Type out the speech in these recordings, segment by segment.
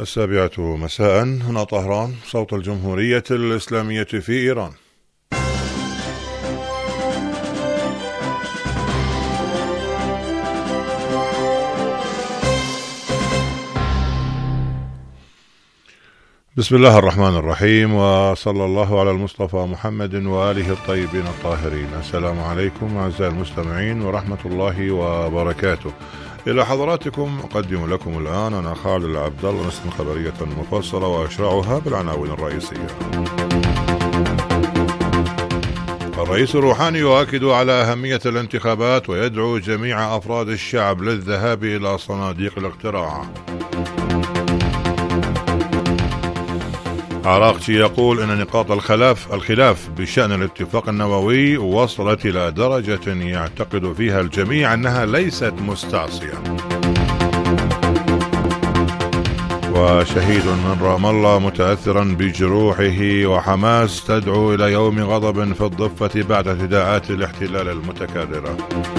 السابعة مساء، هنا طهران، صوت الجمهورية الإسلامية في إيران. بسم الله الرحمن الرحيم، وصلى الله على المصطفى محمد وآله الطيبين الطاهرين. السلام عليكم أعزائي المستمعين ورحمة الله وبركاته. إلى حضراتكم أقدم لكم الآن أنا خالد العبد الله نسخة خبرية مفصلة وأشرعها بالعناوين الرئيسية. الرئيس الروحاني يؤكد على أهمية الانتخابات ويدعو جميع أفراد الشعب للذهاب إلى صناديق الاقتراع. عراقچي يقول إن نقاط الخلاف بشأن الاتفاق النووي وصلت إلى درجة يعتقد فيها الجميع أنها ليست مستعصية. وشهيد من رام الله متأثرا بجروحه، وحماس تدعو إلى يوم غضب في الضفة بعد اعتداءات الاحتلال المتكررة.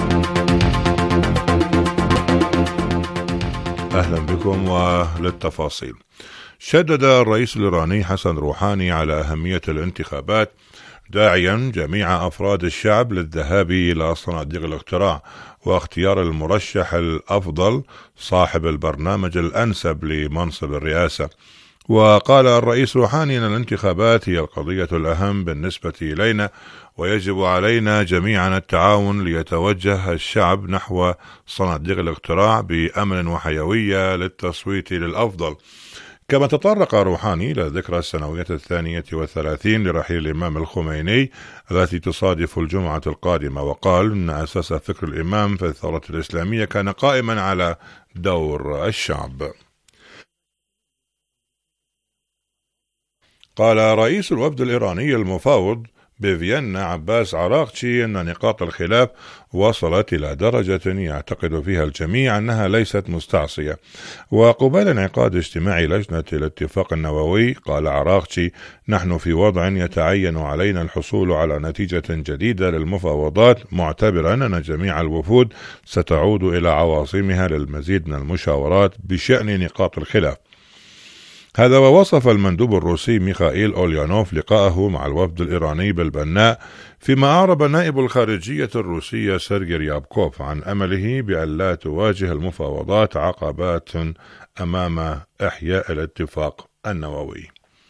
أهلا بكم وللتفاصيل. شدد الرئيس الإيراني حسن روحاني على أهمية الانتخابات، داعيا جميع أفراد الشعب للذهاب إلى صناديق الاقتراع واختيار المرشح الأفضل صاحب البرنامج الأنسب لمنصب الرئاسة. وقال الرئيس روحاني أن الانتخابات هي القضية الأهم بالنسبة إلينا، ويجب علينا جميعا التعاون ليتوجه الشعب نحو صناديق الاقتراع بأمن وحيوية للتصويت للأفضل. كما تطرق روحاني إلى ذكرى السنوية 32 لرحيل الإمام الخميني التي تصادف الجمعة القادمة، وقال إن أساس فكر الإمام في الثورة الإسلامية كان قائما على دور الشعب. قال رئيس الوفد الإيراني المفاوض بفيينا عباس عراقچي أن نقاط الخلاف وصلت إلى درجة يعتقد فيها الجميع أنها ليست مستعصية. وقبل انعقاد اجتماع لجنة الاتفاق النووي قال عراقچي: نحن في وضع يتعين علينا الحصول على نتيجة جديدة للمفاوضات، معتبرا أن جميع الوفود ستعود إلى عواصمها للمزيد من المشاورات بشأن نقاط الخلاف. هذا ووصف المندوب الروسي ميخائيل أوليانوف لقاءه مع الوفد الإيراني بالبناء، فيما أعرب نائب الخارجية الروسية سيرجي ريابكوف عن أمله بأن لا تواجه المفاوضات عقبات أمام إحياء الاتفاق النووي.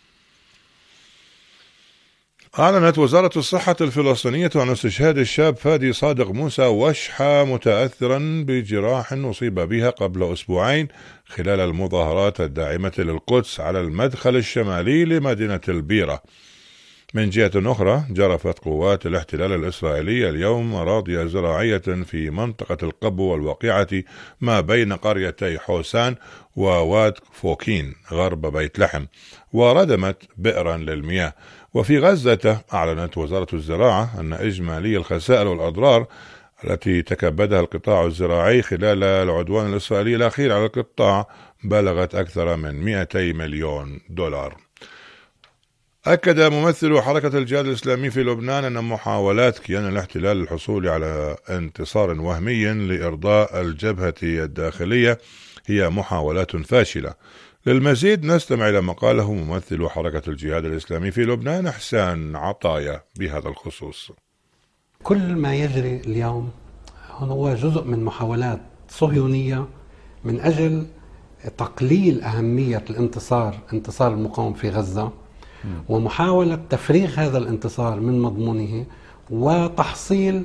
أعلنت وزارة الصحة الفلسطينية عن استشهاد الشاب فادي صادق موسى وشحة متأثرا بجراح أصيب بها قبل أسبوعين خلال المظاهرات الداعمة للقدس على المدخل الشمالي لمدينة البيرة. من جهة أخرى، جرفت قوات الاحتلال الإسرائيلي اليوم أراضي زراعية في منطقة القبو والواقعة ما بين قريتي حوسان وواد فوكين غرب بيت لحم، وردمت بئرا للمياه. وفي غزة أعلنت وزارة الزراعة أن إجمالي الخسائر والأضرار التي تكبدها القطاع الزراعي خلال العدوان الإسرائيلي الأخير على القطاع بلغت أكثر من 200 مليون دولار. أكد ممثل حركة الجهاد الإسلامي في لبنان أن محاولات كيان الاحتلال للحصول على انتصار وهمي لإرضاء الجبهة الداخلية هي محاولات فاشلة. للمزيد نستمع إلى ما قاله ممثل حركة الجهاد الإسلامي في لبنان إحسان عطايا بهذا الخصوص. كل ما يجري اليوم هو جزء من محاولات صهيونية من أجل تقليل أهمية انتصار المقاومة في غزة، ومحاولة تفريغ هذا الانتصار من مضمونه وتحصيل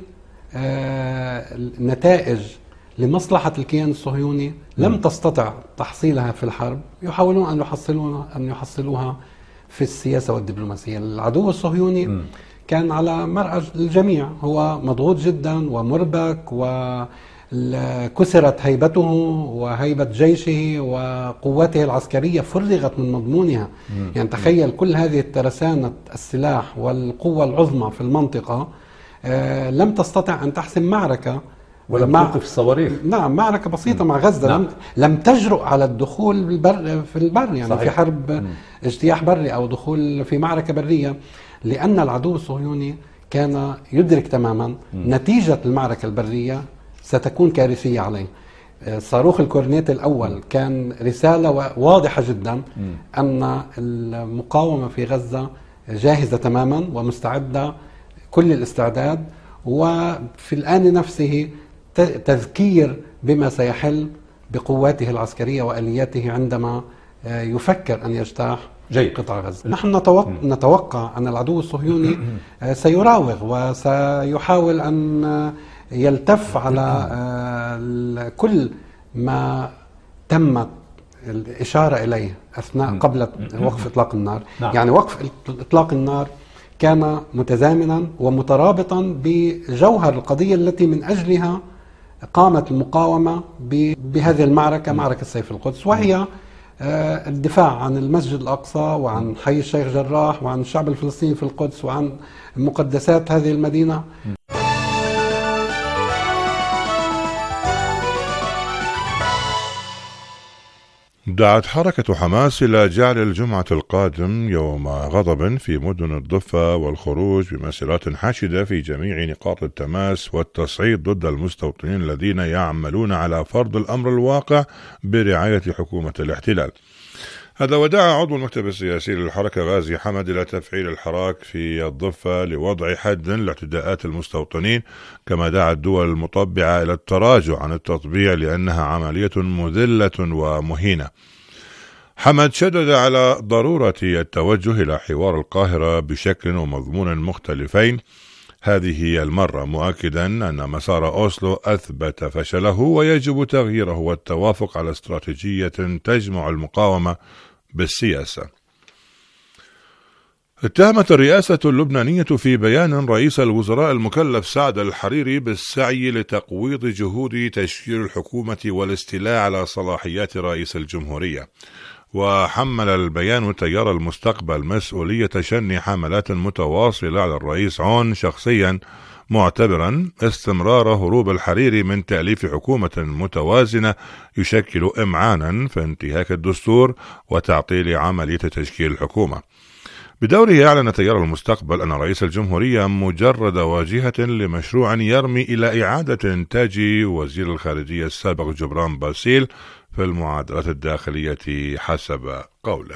نتائج لمصلحة الكيان الصهيوني لم تستطع تحصيلها في الحرب، يحاولون أن يحصلوها في السياسة والدبلوماسية. العدو الصهيوني كان على مرأى الجميع، هو مضغوط جدا ومربك، وكسرت هيبته وهيبة جيشه وقوته العسكرية فرغت من مضمونها. يعني تخيل كل هذه الترسانة السلاح والقوة العظمى في المنطقة لم تستطع أن تحسم معركة، ولم توقف الصواريخ. نعم، معركة بسيطة مع غزة. نعم. لم تجرؤ على الدخول في البر، يعني صحيح. في حرب اجتياح بري أو دخول في معركة برية، لأن العدو الصهيوني كان يدرك تماما نتيجة المعركة البرية ستكون كارثية عليه. صاروخ الكورنيت الأول كان رسالة واضحة جدا أن المقاومة في غزة جاهزة تماما ومستعدة كل الاستعداد، وفي الآن نفسه تذكير بما سيحل بقواته العسكرية وآلياته عندما يفكر أن يجتاح قطاع غزة. نحن نتوقع أن العدو الصهيوني سيراوغ وسيحاول أن يلتف على كل ما تم الإشارة إليه أثناء قبل وقف إطلاق النار. يعني وقف إطلاق النار كان متزامنا ومترابطا بجوهر القضية التي من أجلها قامت المقاومة بهذه المعركة، معركة سيف القدس، وهي الدفاع عن المسجد الأقصى وعن حي الشيخ جراح وعن الشعب الفلسطيني في القدس وعن مقدسات هذه المدينة. دعت حركة حماس إلى جعل الجمعة القادم يوم غضب في مدن الضفة والخروج بمسيرات حاشدة في جميع نقاط التماس والتصعيد ضد المستوطنين الذين يعملون على فرض الأمر الواقع برعاية حكومة الاحتلال. هذا ودعا عضو المكتب السياسي للحركة غازي حمد إلى تفعيل الحراك في الضفة لوضع حد لاعتداءات المستوطنين، كما دعا الدول المطبعة إلى التراجع عن التطبيع لأنها عملية مذلة ومهينة. حمد شدد على ضرورة التوجه إلى حوار القاهرة بشكل ومضمون مختلفين هذه المرة، مؤكدا أن مسار أوسلو أثبت فشله ويجب تغييره والتوافق على استراتيجية تجمع المقاومة بالسياسة. اتهمت الرئاسة اللبنانية في بيان رئيس الوزراء المكلف سعد الحريري بالسعي لتقويض جهود تشكيل الحكومة والاستيلاء على صلاحيات رئيس الجمهورية. وحمل البيان تيار المستقبل مسؤولية شن حملات متواصلة على الرئيس عون شخصيا، معتبرا استمرار هروب الحريري من تأليف حكومة متوازنة يشكل إمعانا في انتهاك الدستور وتعطيل عملية تشكيل الحكومة. بدوره أعلن تيار المستقبل أن رئيس الجمهورية مجرد واجهة لمشروع يرمي إلى إعادة إنتاج وزير الخارجية السابق جبران باسيل في المعادلات الداخلية حسب قوله.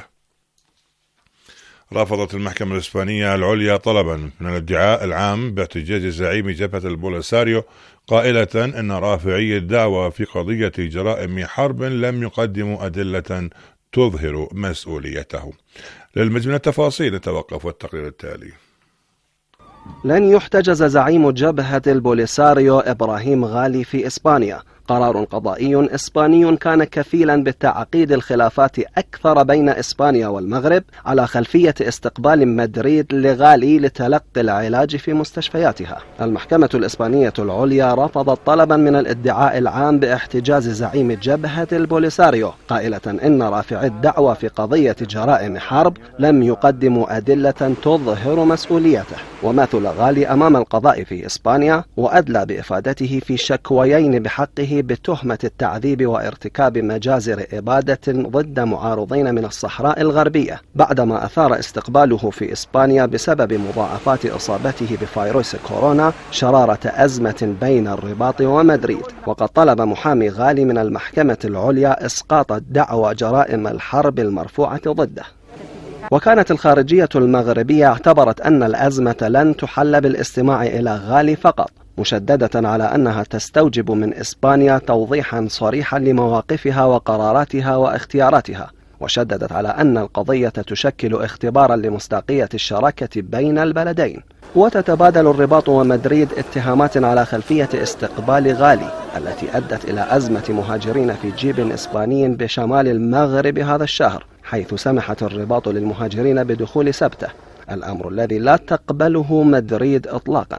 رفضت المحكمة الإسبانية العليا طلبا من الادعاء العام باحتجاج زعيم جبهة البوليساريو، قائلة أن رافعي الدعوى في قضية جرائم حرب لم يقدموا أدلة تظهر مسؤوليته. للمزيد من التفاصيل نتوقف التقرير التالي. لن يحتجز زعيم جبهة البوليساريو إبراهيم غالي في إسبانيا. قرار قضائي إسباني كان كفيلا بتعقيد الخلافات أكثر بين إسبانيا والمغرب على خلفية استقبال مدريد لغالي لتلقي العلاج في مستشفياتها. المحكمة الإسبانية العليا رفضت طلبا من الادعاء العام باحتجاز زعيم جبهة البوليساريو، قائلة إن رافعي الدعوى في قضية جرائم حرب لم يقدموا أدلة تظهر مسؤوليته. وماثل غالي أمام القضاء في إسبانيا وأدلى بإفادته في شكويين بحقه بتهمة التعذيب وارتكاب مجازر إبادة ضد معارضين من الصحراء الغربية، بعدما أثار استقباله في إسبانيا بسبب مضاعفات إصابته بفيروس كورونا شرارة أزمة بين الرباط ومدريد. وقد طلب محامي غالي من المحكمة العليا إسقاط دعوى جرائم الحرب المرفوعة ضده. وكانت الخارجية المغربية اعتبرت أن الأزمة لن تحل بالاستماع إلى غالي فقط، مشددة على أنها تستوجب من إسبانيا توضيحا صريحا لمواقفها وقراراتها واختياراتها، وشددت على أن القضية تشكل اختبارا لمصداقية الشراكة بين البلدين. وتتبادل الرباط ومدريد اتهامات على خلفية استقبال غالي التي أدت إلى أزمة مهاجرين في جيب إسباني بشمال المغرب هذا الشهر، حيث سمحت الرباط للمهاجرين بدخول سبته، الأمر الذي لا تقبله مدريد إطلاقا.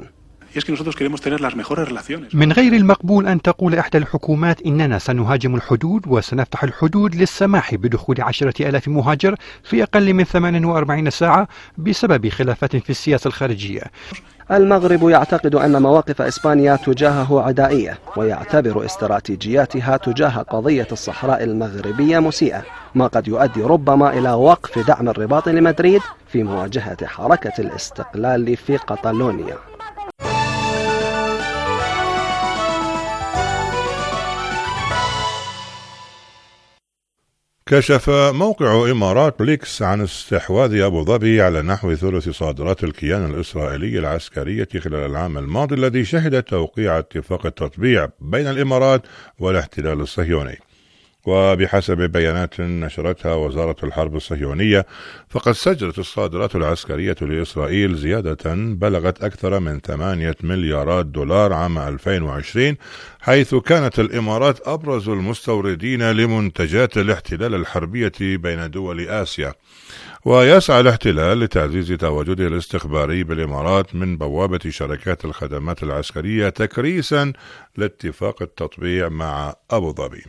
من غير المقبول أن تقول إحدى الحكومات إننا سنهاجم الحدود وسنفتح الحدود للسماح بدخول 10,000 مهاجر في أقل من 48 ساعة بسبب خلافات في السياسة الخارجية. المغرب يعتقد أن مواقف إسبانيا تجاهه عدائية، ويعتبر استراتيجياتها تجاه قضية الصحراء المغربية مسيئة، ما قد يؤدي ربما إلى وقف دعم الرباط لمدريد في مواجهة حركة الاستقلال في قطالونيا. كشف موقع إمارات ليكس عن استحواذ أبو ظبي على نحو ثلث صادرات الكيان الإسرائيلي العسكرية خلال العام الماضي الذي شهد توقيع اتفاق التطبيع بين الإمارات والاحتلال الصهيوني. وبحسب بيانات نشرتها وزارة الحرب الصهيونية، فقد سجلت الصادرات العسكرية لإسرائيل زيادة بلغت أكثر من 8 مليارات دولار عام 2020، حيث كانت الإمارات أبرز المستوردين لمنتجات الاحتلال الحربية بين دول آسيا. ويسعى الاحتلال لتعزيز تواجده الاستخباري بالإمارات من بوابة شركات الخدمات العسكرية تكريسا لاتفاق التطبيع مع أبو ظبي.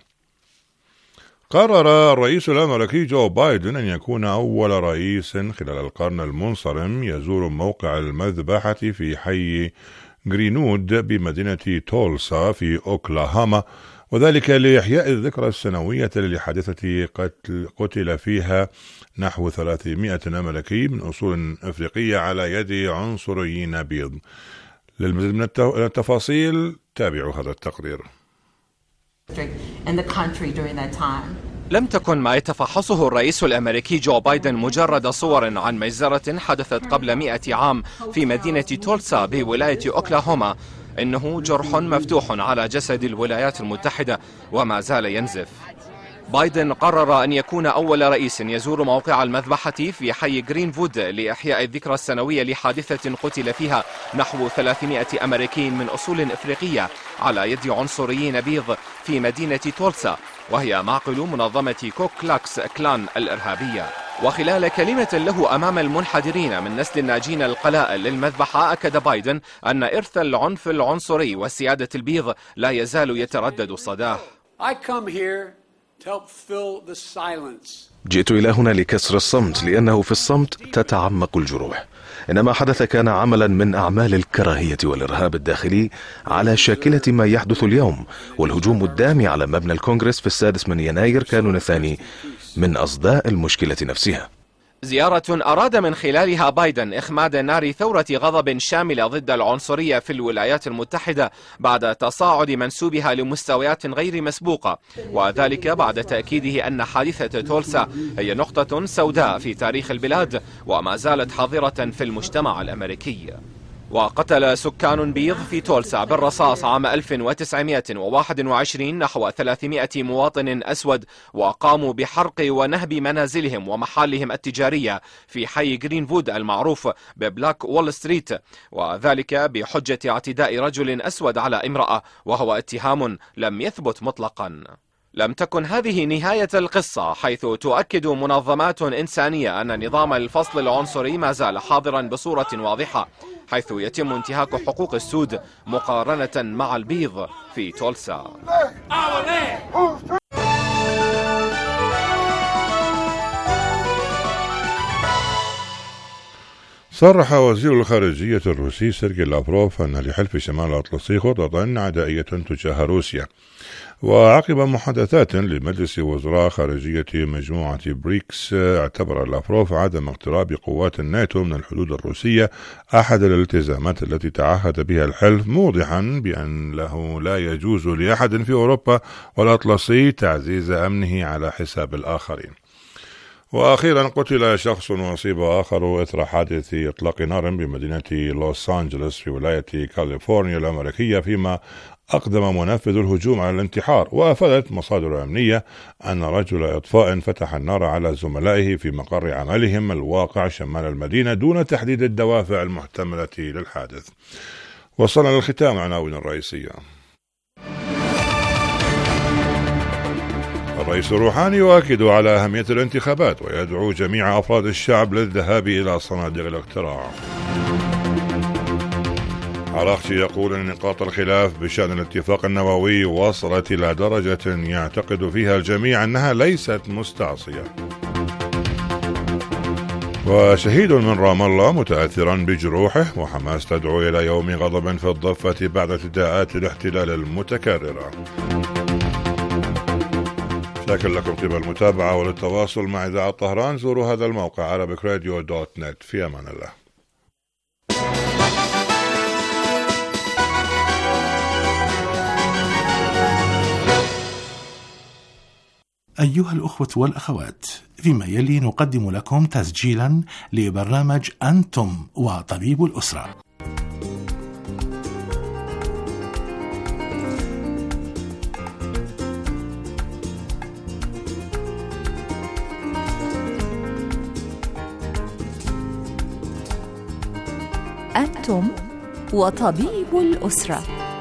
قرر الرئيس الأمريكي جو بايدن أن يكون أول رئيس خلال القرن المنصرم يزور موقع المذبحة في حي جرينوود بمدينة تولسا في أوكلاهوما، وذلك لإحياء الذكرى السنوية لحادثة قتل فيها نحو 300 أمريكي من أصول أفريقية على يد عنصريين بيض. للمزيد من التفاصيل تابعوا هذا التقرير. لم تكن ما يتفحصه الرئيس الأمريكي جو بايدن مجرد صور عن مجزرة حدثت قبل 100 عام في مدينة تولسا بولاية أوكلاهوما، إنه جرح مفتوح على جسد الولايات المتحدة وما زال ينزف. بايدن قرر أن يكون أول رئيس يزور موقع المذبحة في حي جرينوود لإحياء الذكرى السنوية لحادثة قتل فيها نحو 300 أمريكي من أصول إفريقية على يد عنصريين بيض في مدينة تولسا، وهي معقل منظمة كوكلاكس كلان الإرهابية. وخلال كلمة له أمام المنحدرين من نسل الناجين القلائل للمذبحة، أكد بايدن أن إرث العنف العنصري والسيادة البيض لا يزال يتردد صداه. جئت إلى هنا لكسر الصمت، لأنه في الصمت تتعمق الجروح. إن ما حدث كان عملا من أعمال الكراهية والإرهاب الداخلي على شاكلة ما يحدث اليوم، والهجوم الدامي على مبنى الكونغرس في 6 يناير كانون الثاني من أصداء المشكلة نفسها. زيارة أراد من خلالها بايدن إخماد نار ثورة غضب شاملة ضد العنصرية في الولايات المتحدة بعد تصاعد منسوبها لمستويات غير مسبوقة، وذلك بعد تأكيده أن حادثة تولسا هي نقطة سوداء في تاريخ البلاد وما زالت حاضرة في المجتمع الأمريكي. وقتل سكان بيض في تولسا بالرصاص عام 1921 نحو 300 مواطن أسود، وقاموا بحرق ونهب منازلهم ومحالهم التجارية في حي جرينوود المعروف ببلاك وول ستريت، وذلك بحجة اعتداء رجل أسود على امرأة، وهو اتهام لم يثبت مطلقا. لم تكن هذه نهاية القصة، حيث تؤكد منظمات إنسانية أن نظام الفصل العنصري ما زال حاضرا بصورة واضحة، حيث يتم انتهاك حقوق السود مقارنة مع البيض في تولسا. صرح وزير الخارجية الروسي سيرجي لافروف أن لحلف شمال الأطلسي خططا عدائية تجاه روسيا. وعقب محادثات لمجلس وزراء خارجية مجموعة بريكس، اعتبر لافروف عدم اقتراب قوات الناتو من الحدود الروسية أحد الالتزامات التي تعهد بها الحلف، موضحا بأنه لا يجوز لأحد في أوروبا والأطلسي تعزيز أمنه على حساب الآخرين. وأخيرا قتل شخص وأصيب آخر إثر حادث إطلاق نار بمدينة لوس أنجلوس في ولاية كاليفورنيا الأمريكية، فيما أقدم منفذ الهجوم على الانتحار. وأفادت مصادر أمنية أن رجل إطفاء فتح النار على زملائه في مقر عملهم الواقع شمال المدينة دون تحديد الدوافع المحتملة للحادث. وصلنا للختام عناوين الرئيسية. الرئيس الروحاني يؤكد على أهمية الانتخابات ويدعو جميع أفراد الشعب للذهاب إلى صناديق الاقتراع. عراقجي يقول أن نقاط الخلاف بشأن الاتفاق النووي وصلت إلى درجة يعتقد فيها الجميع أنها ليست مستعصية. وشهيد من رام الله متأثرا بجروحه، وحماس تدعو إلى يوم غضب في الضفة بعد ادعاءات الاحتلال المتكررة. شاكر لكم طيب المتابعة، وللتواصل مع إذاعة طهران زوروا هذا الموقع arabicradio.net. في أمان الله. أيها الأخوة والأخوات، فيما يلي نقدم لكم تسجيلا لبرنامج أنتم وطبيب الأسرة. أنتم وطبيب الأسرة.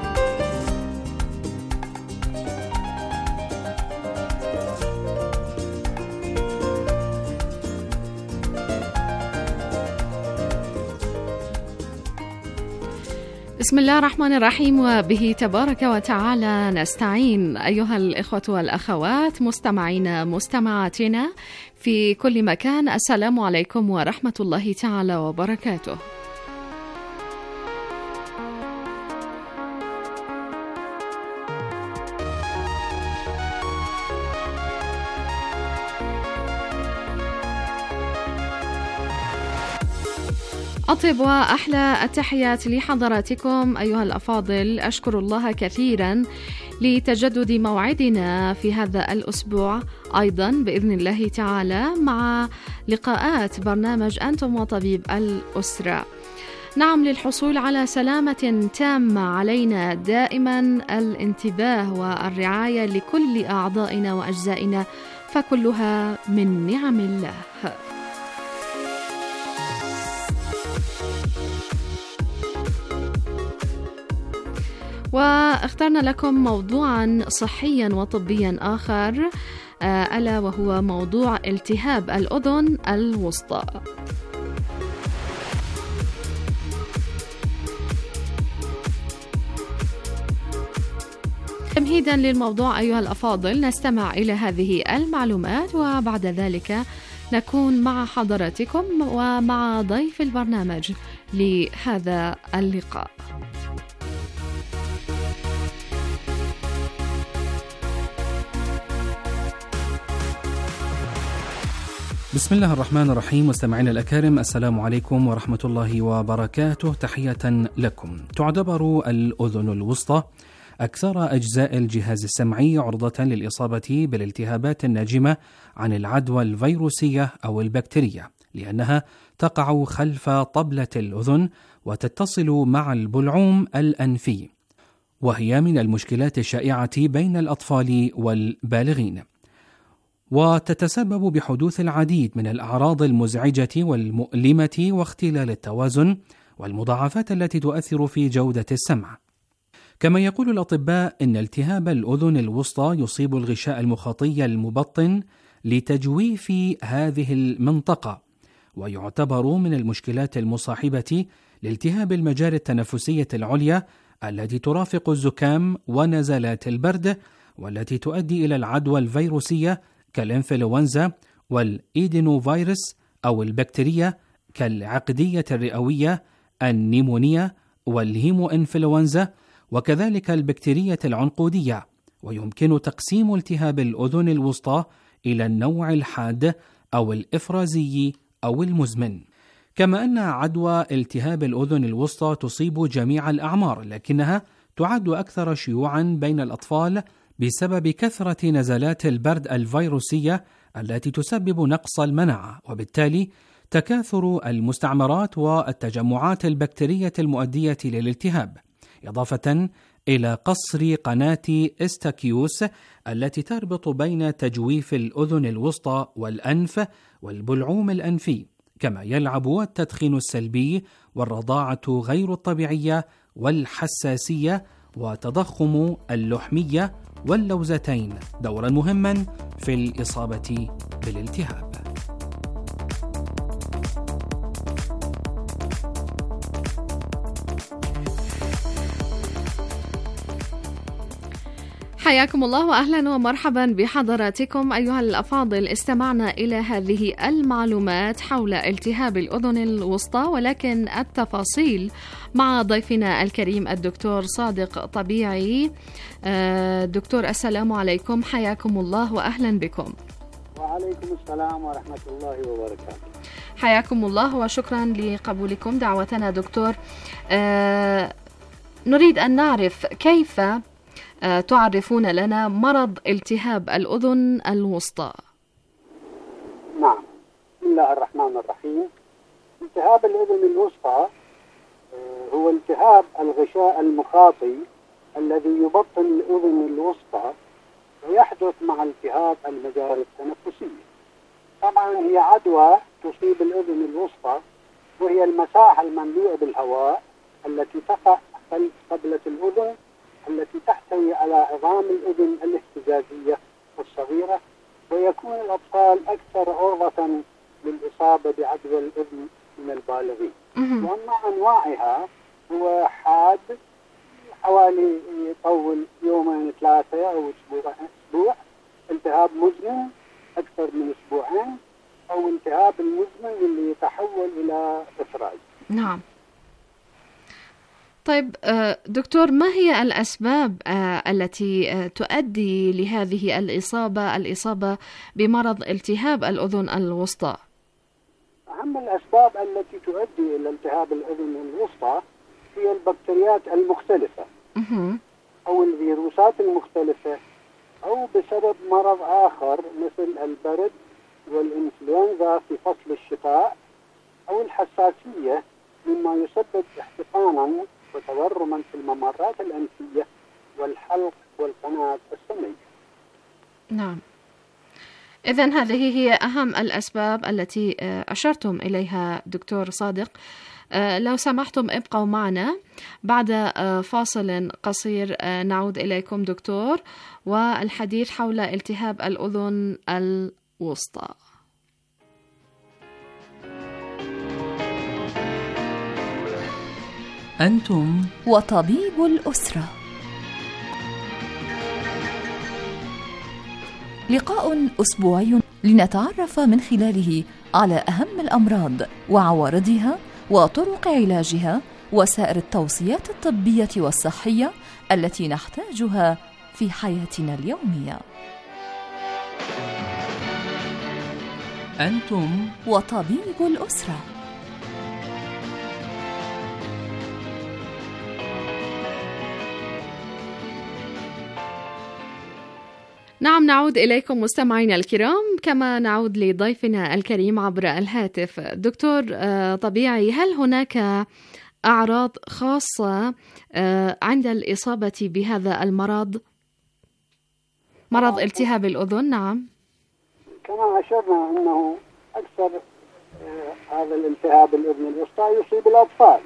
بسم الله الرحمن الرحيم، وبه تبارك وتعالى نستعين. أيها الإخوة والأخوات مستمعين مستمعاتنا في كل مكان، السلام عليكم ورحمة الله تعالى وبركاته. أطيب وأحلى التحيات لحضراتكم أيها الأفاضل. أشكر الله كثيرا لتجدد موعدنا في هذا الأسبوع أيضا بإذن الله تعالى مع لقاءات برنامج أنتم وطبيب الأسرة. نعم، للحصول على سلامة تامة علينا دائما الانتباه والرعاية لكل أعضائنا وأجزائنا، فكلها من نعم الله. واخترنا لكم موضوعا صحيا وطبيا آخر، ألا وهو موضوع التهاب الأذن الوسطى. تمهيدا للموضوع أيها الأفاضل نستمع إلى هذه المعلومات، وبعد ذلك نكون مع حضراتكم ومع ضيف البرنامج لهذا اللقاء. بسم الله الرحمن الرحيم. مستمعينا الأكارم، السلام عليكم ورحمة الله وبركاته. تحية لكم. تعتبر الأذن الوسطى أكثر أجزاء الجهاز السمعي عرضة للإصابة بالالتهابات الناجمة عن العدوى الفيروسية أو البكتيرية، لأنها تقع خلف طبلة الأذن وتتصل مع البلعوم الأنفي، وهي من المشكلات الشائعة بين الأطفال والبالغين، وتتسبب بحدوث العديد من الأعراض المزعجة والمؤلمة واختلال التوازن والمضاعفات التي تؤثر في جودة السمع. كما يقول الأطباء إن التهاب الأذن الوسطى يصيب الغشاء المخاطي المبطن لتجويف هذه المنطقة، ويعتبر من المشكلات المصاحبة لالتهاب المجاري التنفسية العليا التي ترافق الزكام ونزلات البرد، والتي تؤدي إلى العدوى الفيروسية كالإنفلونزا والإيدينوفيروس أو البكتيرية كالعقدية الرئوية النيمونيا والهيمو إنفلونزا، وكذلك البكتيرية العنقودية. ويمكن تقسيم التهاب الأذن الوسطى إلى النوع الحاد أو الإفرازي أو المزمن. كما أن عدوى التهاب الأذن الوسطى تصيب جميع الأعمار، لكنها تعد أكثر شيوعا بين الأطفال بسبب كثرة نزلات البرد الفيروسية التي تسبب نقص المناعة، وبالتالي تكاثر المستعمرات والتجمعات البكتيرية المؤدية للالتهاب، إضافة إلى قصر قناة استاكيوس التي تربط بين تجويف الأذن الوسطى والأنف والبلعوم الأنفي. كما يلعب التدخين السلبي والرضاعة غير الطبيعية والحساسية وتضخم اللحمية واللوزتين دورا مهما في الإصابة بالالتهاب. حياكم الله وأهلا ومرحبا بحضراتكم أيها الأفاضل. استمعنا إلى هذه المعلومات حول التهاب الأذن الوسطى، ولكن التفاصيل مع ضيفنا الكريم الدكتور صادق طبيعي. دكتور السلام عليكم، حياكم الله وأهلا بكم. وعليكم السلام ورحمة الله وبركاته. حياكم الله وشكرا لقبولكم دعوتنا دكتور. نريد أن نعرف كيف تعرفون لنا مرض التهاب الأذن الوسطى؟ نعم، بسم الله الرحمن الرحيم. التهاب الأذن الوسطى هو التهاب الغشاء المخاطي الذي يبطن الأذن الوسطى، ويحدث مع التهاب المجاري التنفسية. طبعا هي عدوى تصيب الأذن الوسطى، وهي المساحة المملوءة بالهواء التي تقع خلف قبلة الأذن، التي تحتوي على عظام الأذن الاهتزازية الصغيرة، ويكون الأطفال أكثر عرضة للإصابة بعدوى الأذن من البالغين. وأما أنواعها هو حاد حوالي يطول يومين 3 أو أسبوع، التهاب مزمن أكثر من أسبوعين، أو التهاب المزمن اللي يتحول إلى إفراز. نعم. طيب دكتور، ما هي الأسباب التي تؤدي لهذه الإصابة بمرض التهاب الأذن الوسطى؟ أهم الأسباب التي تؤدي إلى التهاب الأذن الوسطى هي البكتيريات المختلفة أو الفيروسات المختلفة، أو بسبب مرض آخر مثل البرد والإنفلونزا في فصل الشتاء، أو الحساسية مما يسبب احتقانا وتورما في الممرات الأنفية والحلق والقناة السمعية. نعم، إذن هذه هي أهم الأسباب التي أشرتم إليها دكتور صادق. لو سمحتم ابقوا معنا، بعد فاصل قصير نعود إليكم دكتور والحديث حول التهاب الأذن الوسطى. أنتم وطبيب الأسرة، لقاء أسبوعي لنتعرف من خلاله على أهم الأمراض وعوارضها وطرق علاجها وسائر التوصيات الطبية والصحية التي نحتاجها في حياتنا اليومية. أنتم وطبيب الأسرة. نعم، نعود إليكم مستمعينا الكرام، كما نعود لضيفنا الكريم عبر الهاتف. دكتور طبيعي، هل هناك أعراض خاصة عند الإصابة بهذا المرض، مرض التهاب الأذن؟ نعم، كما أشرنا أنه أكثر هذا الالتهاب الأذن الوسطى يصيب الأطفال،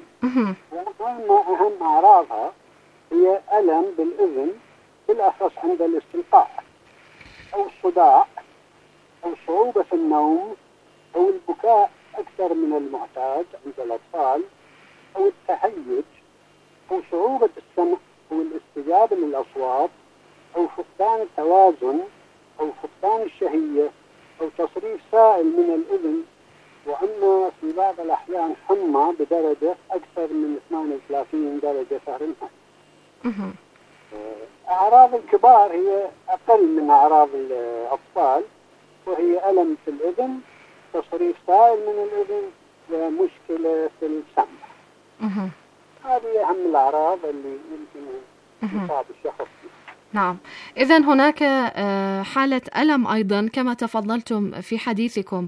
وأهم أعراضها هي ألم بالأذن بالأخص عند الاستلقاء، أو الصداع، أو صعوبة في النوم، أو البكاء أكثر من المعتاد عند الأطفال، أو التهيج، أو صعوبة السمع أو الاستجابة للأصوات، أو فقدان التوازن، أو فقدان الشهية، أو تصريف سائل من الأذن، وأما في بعض الأحيان حمى بدرجة أكثر من 32 درجة فahrenheit. أعراض الكبار هي أقل من أعراض الأطفال، وهي ألم في الأذن، تصريف سائل من الأذن، ومشكلة في السمع. هذه أهم الأعراض اللي يمكن يصاب الشخص. نعم، إذن هناك حالة ألم أيضا كما تفضلتم في حديثكم،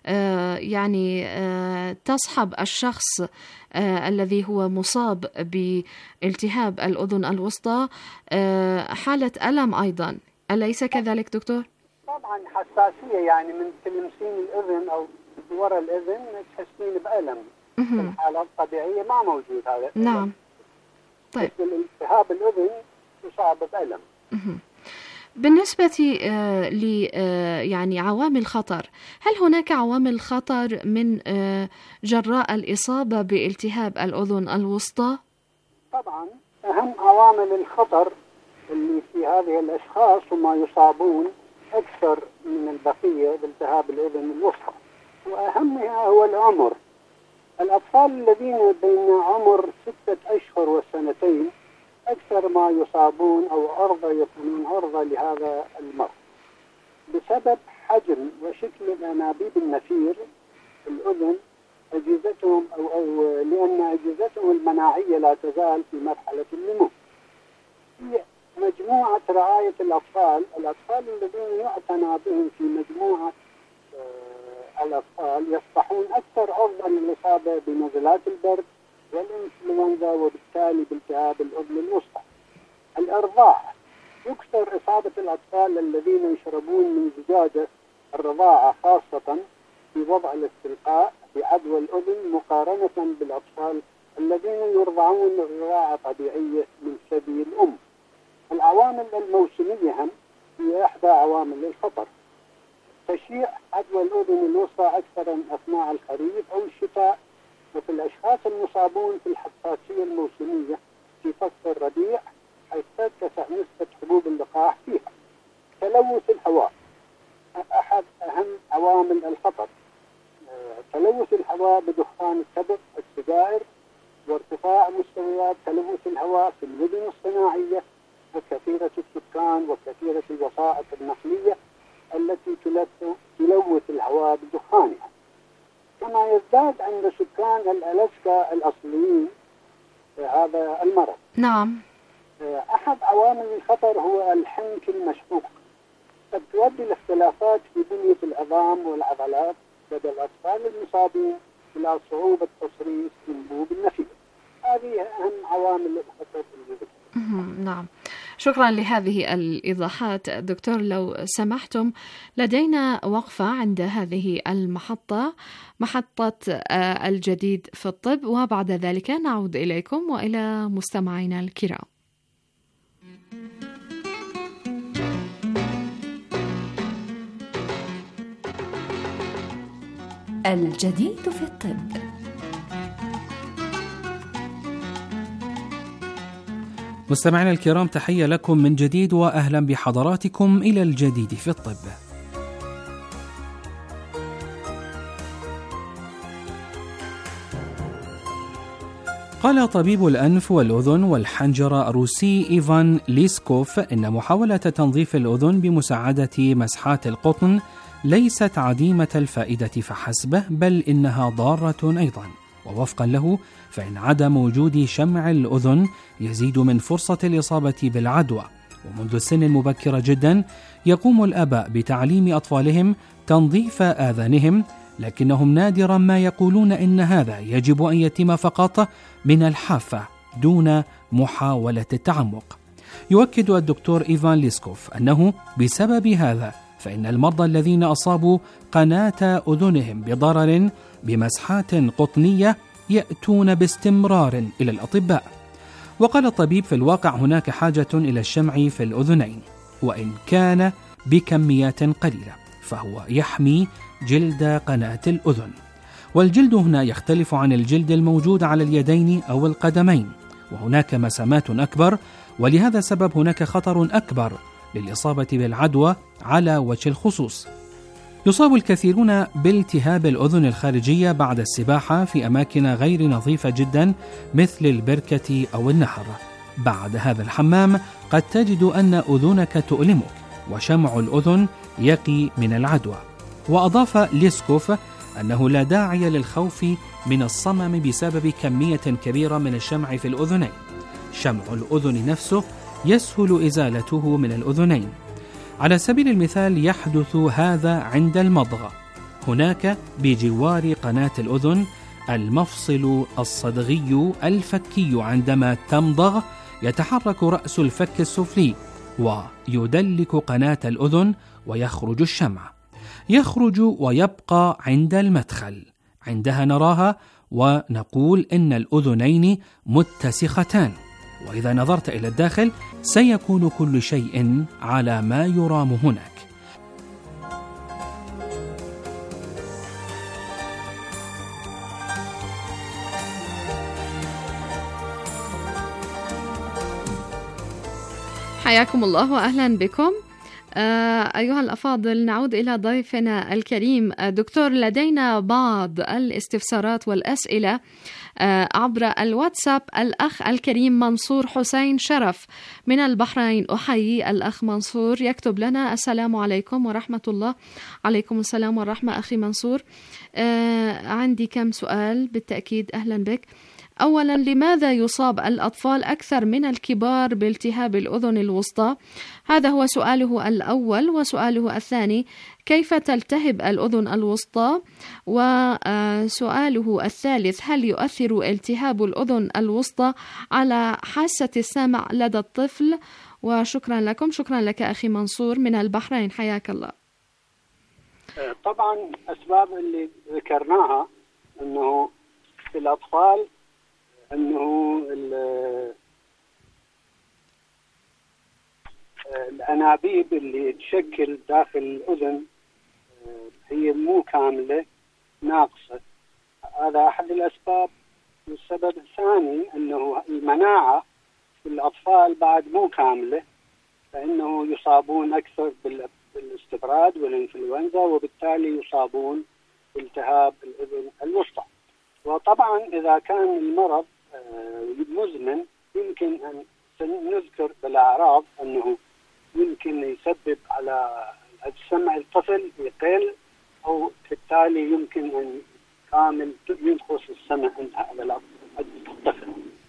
يعني تصحب الشخص الذي هو مصاب بالتهاب الأذن الوسطى حالة ألم أيضا، أليس كذلك دكتور؟ طبعا حساسية، يعني من تلمسين الأذن أو وراء الأذن تحسين بألم. في الحالة الطبيعية ما موجود هذا. نعم. طيب، التهاب الأذن يصاب بألم. بالنسبة ل يعني عوامل خطر، هل هناك عوامل خطر من جراء الإصابة بالتهاب الأذن الوسطى؟ طبعا أهم عوامل الخطر اللي في هذه الأشخاص هم يصابون أكثر من البقية بالتهاب الأذن الوسطى، وأهمها هو العمر. الأطفال الذين بين عمر 6 أشهر وسنتين أكثر ما يصابون أو يكونون عرضة لهذا المرض بسبب حجم وشكل الأنابيب النفير في الأذن، أجهزتهم أو لأن أجهزتهم المناعية لا تزال في مرحلة النمو. مجموعة رعاية الأطفال الذين يعتنى بهم في مجموعة الأطفال يصبحون أكثر عرضة للإصابة بنزلات البرد والإنفلونزا وبالتالي بالتهاب الأذن الوسطى. الإرضاع، يكثر إصابة الأطفال الذين يشربون من زجاجة الرضاعة خاصة في وضع الاستلقاء بعدوى الأذن مقارنة بالأطفال الذين يرضعون رضاعة طبيعية من ثدي الأم. العوامل الموسمية هم هي إحدى عوامل الخطر. تشيع عدوى الأذن الوسطى أكثر أثناء الخريف أو الشتاء، وفي الأشخاص المصابون في الحساسية الموسمية في فصل الربيع حيث ترتفع نسبة حبوب اللقاح فيها. تلوث الهواء أحد أهم عوامل الخطر. تلوث الهواء بدخان التبغ، السجائر، وارتفاع مستويات تلوث الهواء في المدن الصناعية وكثيرة السكان وكثيرة الوسائط النقلية التي تلوث الهواء بدخانها. كما يزداد عند سكان الألاسكا الأصليين هذا المرض. نعم. أحد عوامل الخطر هو الحنك المشقوق، قد تؤدي لاختلافات في بنية العظام والعضلات لدى الأطفال المصابين إلى صعوبة تصريف أنبوب النفيذ. هذه أهم عوامل الخطر في الجسم. نعم، شكرا لهذه الإيضاحات دكتور. لو سمحتم لدينا وقفة عند هذه المحطة، محطة الجديد في الطب، وبعد ذلك نعود إليكم وإلى مستمعينا الكرام. الجديد في الطب. مستمعينا الكرام، تحية لكم من جديد وأهلا بحضراتكم إلى الجديد في الطب. قال طبيب الأنف والأذن والحنجرة الروسي إيفان ليسكوف إن محاولة تنظيف الأذن بمساعدة مسحات القطن ليست عديمة الفائدة فحسب، بل إنها ضارة أيضا. ووفقا له فإن عدم وجود شمع الأذن يزيد من فرصة الإصابة بالعدوى. ومنذ السن المبكرة جدا يقوم الآباء بتعليم أطفالهم تنظيف آذانهم، لكنهم نادرا ما يقولون إن هذا يجب أن يتم فقط من الحافة دون محاولة التعمق. يؤكد الدكتور إيفان ليسكوف أنه بسبب هذا فإن المرضى الذين أصابوا قناة أذنهم بضرر بمسحات قطنية يأتون باستمرار إلى الأطباء. وقال الطبيب في الواقع هناك حاجة إلى الشمع في الأذنين، وإن كان بكميات قليلة فهو يحمي جلد قناة الأذن. والجلد هنا يختلف عن الجلد الموجود على اليدين أو القدمين، وهناك مسامات أكبر، ولهذا السبب هناك خطر أكبر للإصابة بالعدوى على وجه الخصوص. يصاب الكثيرون بالتهاب الأذن الخارجية بعد السباحة في أماكن غير نظيفة جدا مثل البركة أو النهر. بعد هذا الحمام قد تجد أن أذنك تؤلمك وشمع الأذن يقي من العدوى. وأضاف ليسكوف أنه لا داعي للخوف من الصمم بسبب كمية كبيرة من الشمع في الأذنين. شمع الأذن نفسه يسهل إزالته من الأذنين. على سبيل المثال يحدث هذا عند المضغ. هناك بجوار قناة الأذن المفصل الصدغي الفكي، عندما تمضغ يتحرك رأس الفك السفلي ويدلك قناة الأذن ويخرج الشمع. يخرج ويبقى عند المدخل، عندها نراها ونقول إن الأذنين متسختان، وإذا نظرت إلى الداخل سيكون كل شيء على ما يرام هناك. حياكم الله وأهلا بكم أيها الأفاضل. نعود إلى ضيفنا الكريم دكتور. لدينا بعض الاستفسارات والأسئلة عبر الواتساب. الأخ الكريم منصور حسين شرف من البحرين، أحيي الأخ منصور، يكتب لنا: السلام عليكم ورحمة الله. عليكم السلام والرحمة أخي منصور. عندي كم سؤال بالتأكيد. أهلا بك. أولا، لماذا يصاب الأطفال أكثر من الكبار بالتهاب الأذن الوسطى؟ هذا هو سؤاله الأول. وسؤاله الثاني: كيف تلتهب الأذن الوسطى؟ وسؤاله الثالث: هل يؤثر التهاب الأذن الوسطى على حاسة السمع لدى الطفل؟ وشكرا لكم. شكرا لك أخي منصور من البحرين، حياك الله. طبعا أسباب اللي ذكرناها أنه في الأطفال أنه الأنابيب اللي تشكل داخل الأذن هي مو كاملة، ناقصة. هذا أحد الأسباب. والسبب الثاني أنه المناعة في الأطفال بعد مو كاملة، فإنه يصابون أكثر بالاستبراد والإنفلونزا، وبالتالي يصابون بالتهاب الأذن الوسطى. وطبعا إذا كان المرض مزمن يمكن أن نذكر بالأعراض أنه يمكن يسبب على السمع الطفل يقل، أو بالتالي يمكن أن كامل ينقص السمع عند هذا الطفل.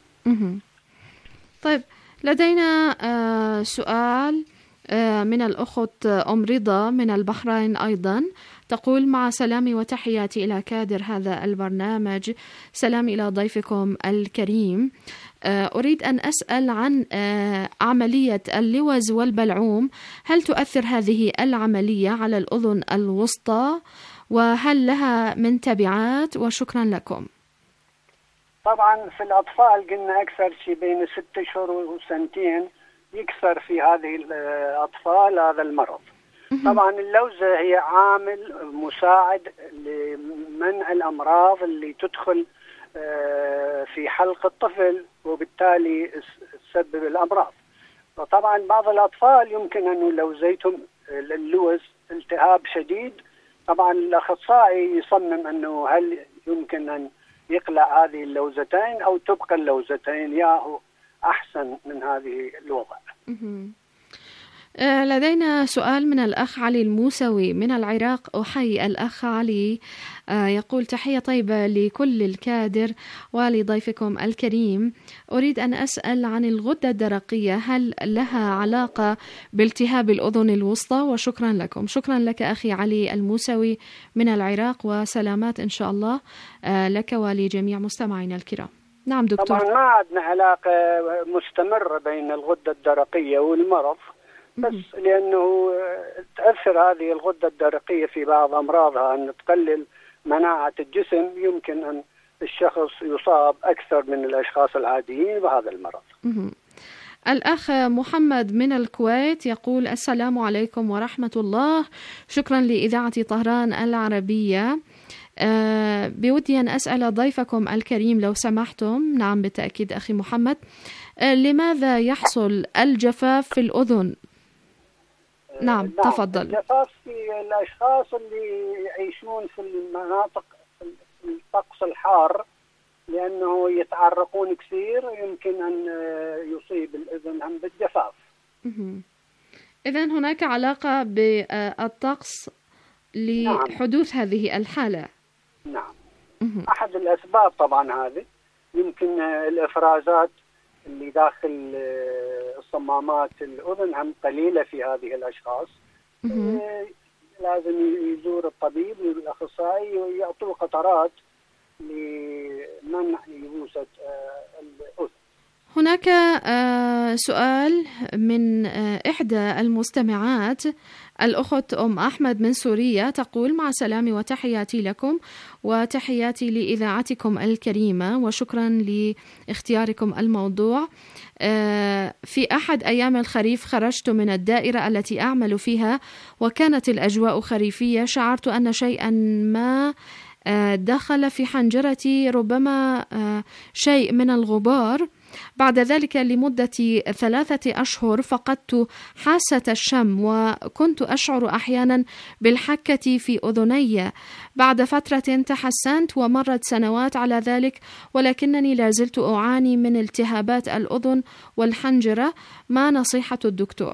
طيب، لدينا سؤال من الأخت أم رضا من البحرين أيضا، تقول: مع سلامي وتحياتي إلى كادر هذا البرنامج، سلام إلى ضيفكم الكريم. أريد أن أسأل عن عملية اللوز والبلعوم. هل تؤثر هذه العملية على الأذن الوسطى؟ وهل لها من تبعات؟ وشكرا لكم. طبعا في الأطفال قلنا أكثر شيء بين 6 أشهر وسنتين يكثر في هذه الأطفال هذا المرض. طبعا اللوزة هي عامل مساعد لمنع الأمراض اللي تدخل في حلق الطفل، وبالتالي تسبب الأمراض. وطبعا بعض الأطفال يمكن أنه لو زيتهم اللوز التهاب شديد، طبعا الأخصائي يصمم أنه هل يمكن أن يقلع هذه اللوزتين أو تبقى اللوزتين، ياهو أحسن من هذه الوضع. لدينا سؤال من الأخ علي الموسوي من العراق. أحيي الأخ علي، يقول: تحية طيبة لكل الكادر ولضيفكم الكريم. أريد أن أسأل عن الغدة الدرقية، هل لها علاقة بالتهاب الأذن الوسطى؟ وشكرا لكم. شكرا لك أخي علي الموسوي من العراق، وسلامات إن شاء الله لك ولجميع مستمعينا الكرام. نعم دكتور. طبعا ما عندنا علاقة مستمرة بين الغدة الدرقية والمرض، بس لأنه تأثر هذه الغدة الدرقية في بعض أمراضها أن تقلل مناعة الجسم، يمكن أن الشخص يصاب أكثر من الأشخاص العاديين بهذا المرض. الأخ محمد من الكويت يقول: السلام عليكم ورحمة الله، شكرا لإذاعة طهران العربية. بودي أن أسأل ضيفكم الكريم لو سمحتم. نعم بالتأكيد أخي محمد. لماذا يحصل الجفاف في الأذن؟ نعم تفضل. الجفاف في الأشخاص اللي يعيشون في المناطق الطقس الحار، لأنه يتعرقون كثير، يمكن أن يصيب الأذن هم بالجفاف. إذن هناك علاقة بالطقس لحدوث هذه الحالة. نعم. أحد الأسباب طبعا هذه، يمكن الإفرازات اللي داخل الصمامات الأذن هم قليلة في هذه الأشخاص. لازم يزور الطبيب والأخصائي ويعطوه قطرات لمنع يبوسة الأذن. هناك سؤال من إحدى المستمعات، الأخت أم أحمد من سوريا، تقول: مع سلامي وتحياتي لكم وتحياتي لإذاعتكم الكريمة، وشكرا لاختياركم الموضوع. في أحد أيام الخريف خرجت من الدائرة التي أعمل فيها، وكانت الأجواء خريفية. شعرت أن شيئا ما دخل في حنجرتي، ربما شيء من الغبار. بعد ذلك لمدة 3 أشهر فقدت حاسة الشم، وكنت أشعر أحيانا بالحكة في أذني. بعد فترة تحسنت، ومرت سنوات على ذلك، ولكنني لازلت أعاني من التهابات الأذن والحنجرة. ما نصيحة الدكتور؟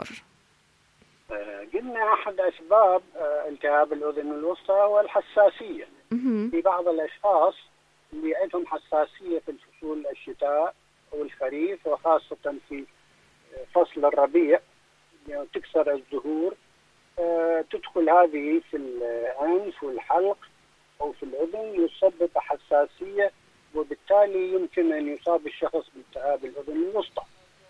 قلنا أحد أسباب التهاب الأذن الوسطى والحساسية. في بعض الأشخاص اللي عندهم حساسية في فصول الشتاء والخريف، وخاصة في فصل الربيع يعني تكسر الزهور، تدخل هذه في الأنف والحلق أو في الأذن، يسبب حساسية، وبالتالي يمكن أن يصاب الشخص بالتهاب الأذن الوسطى.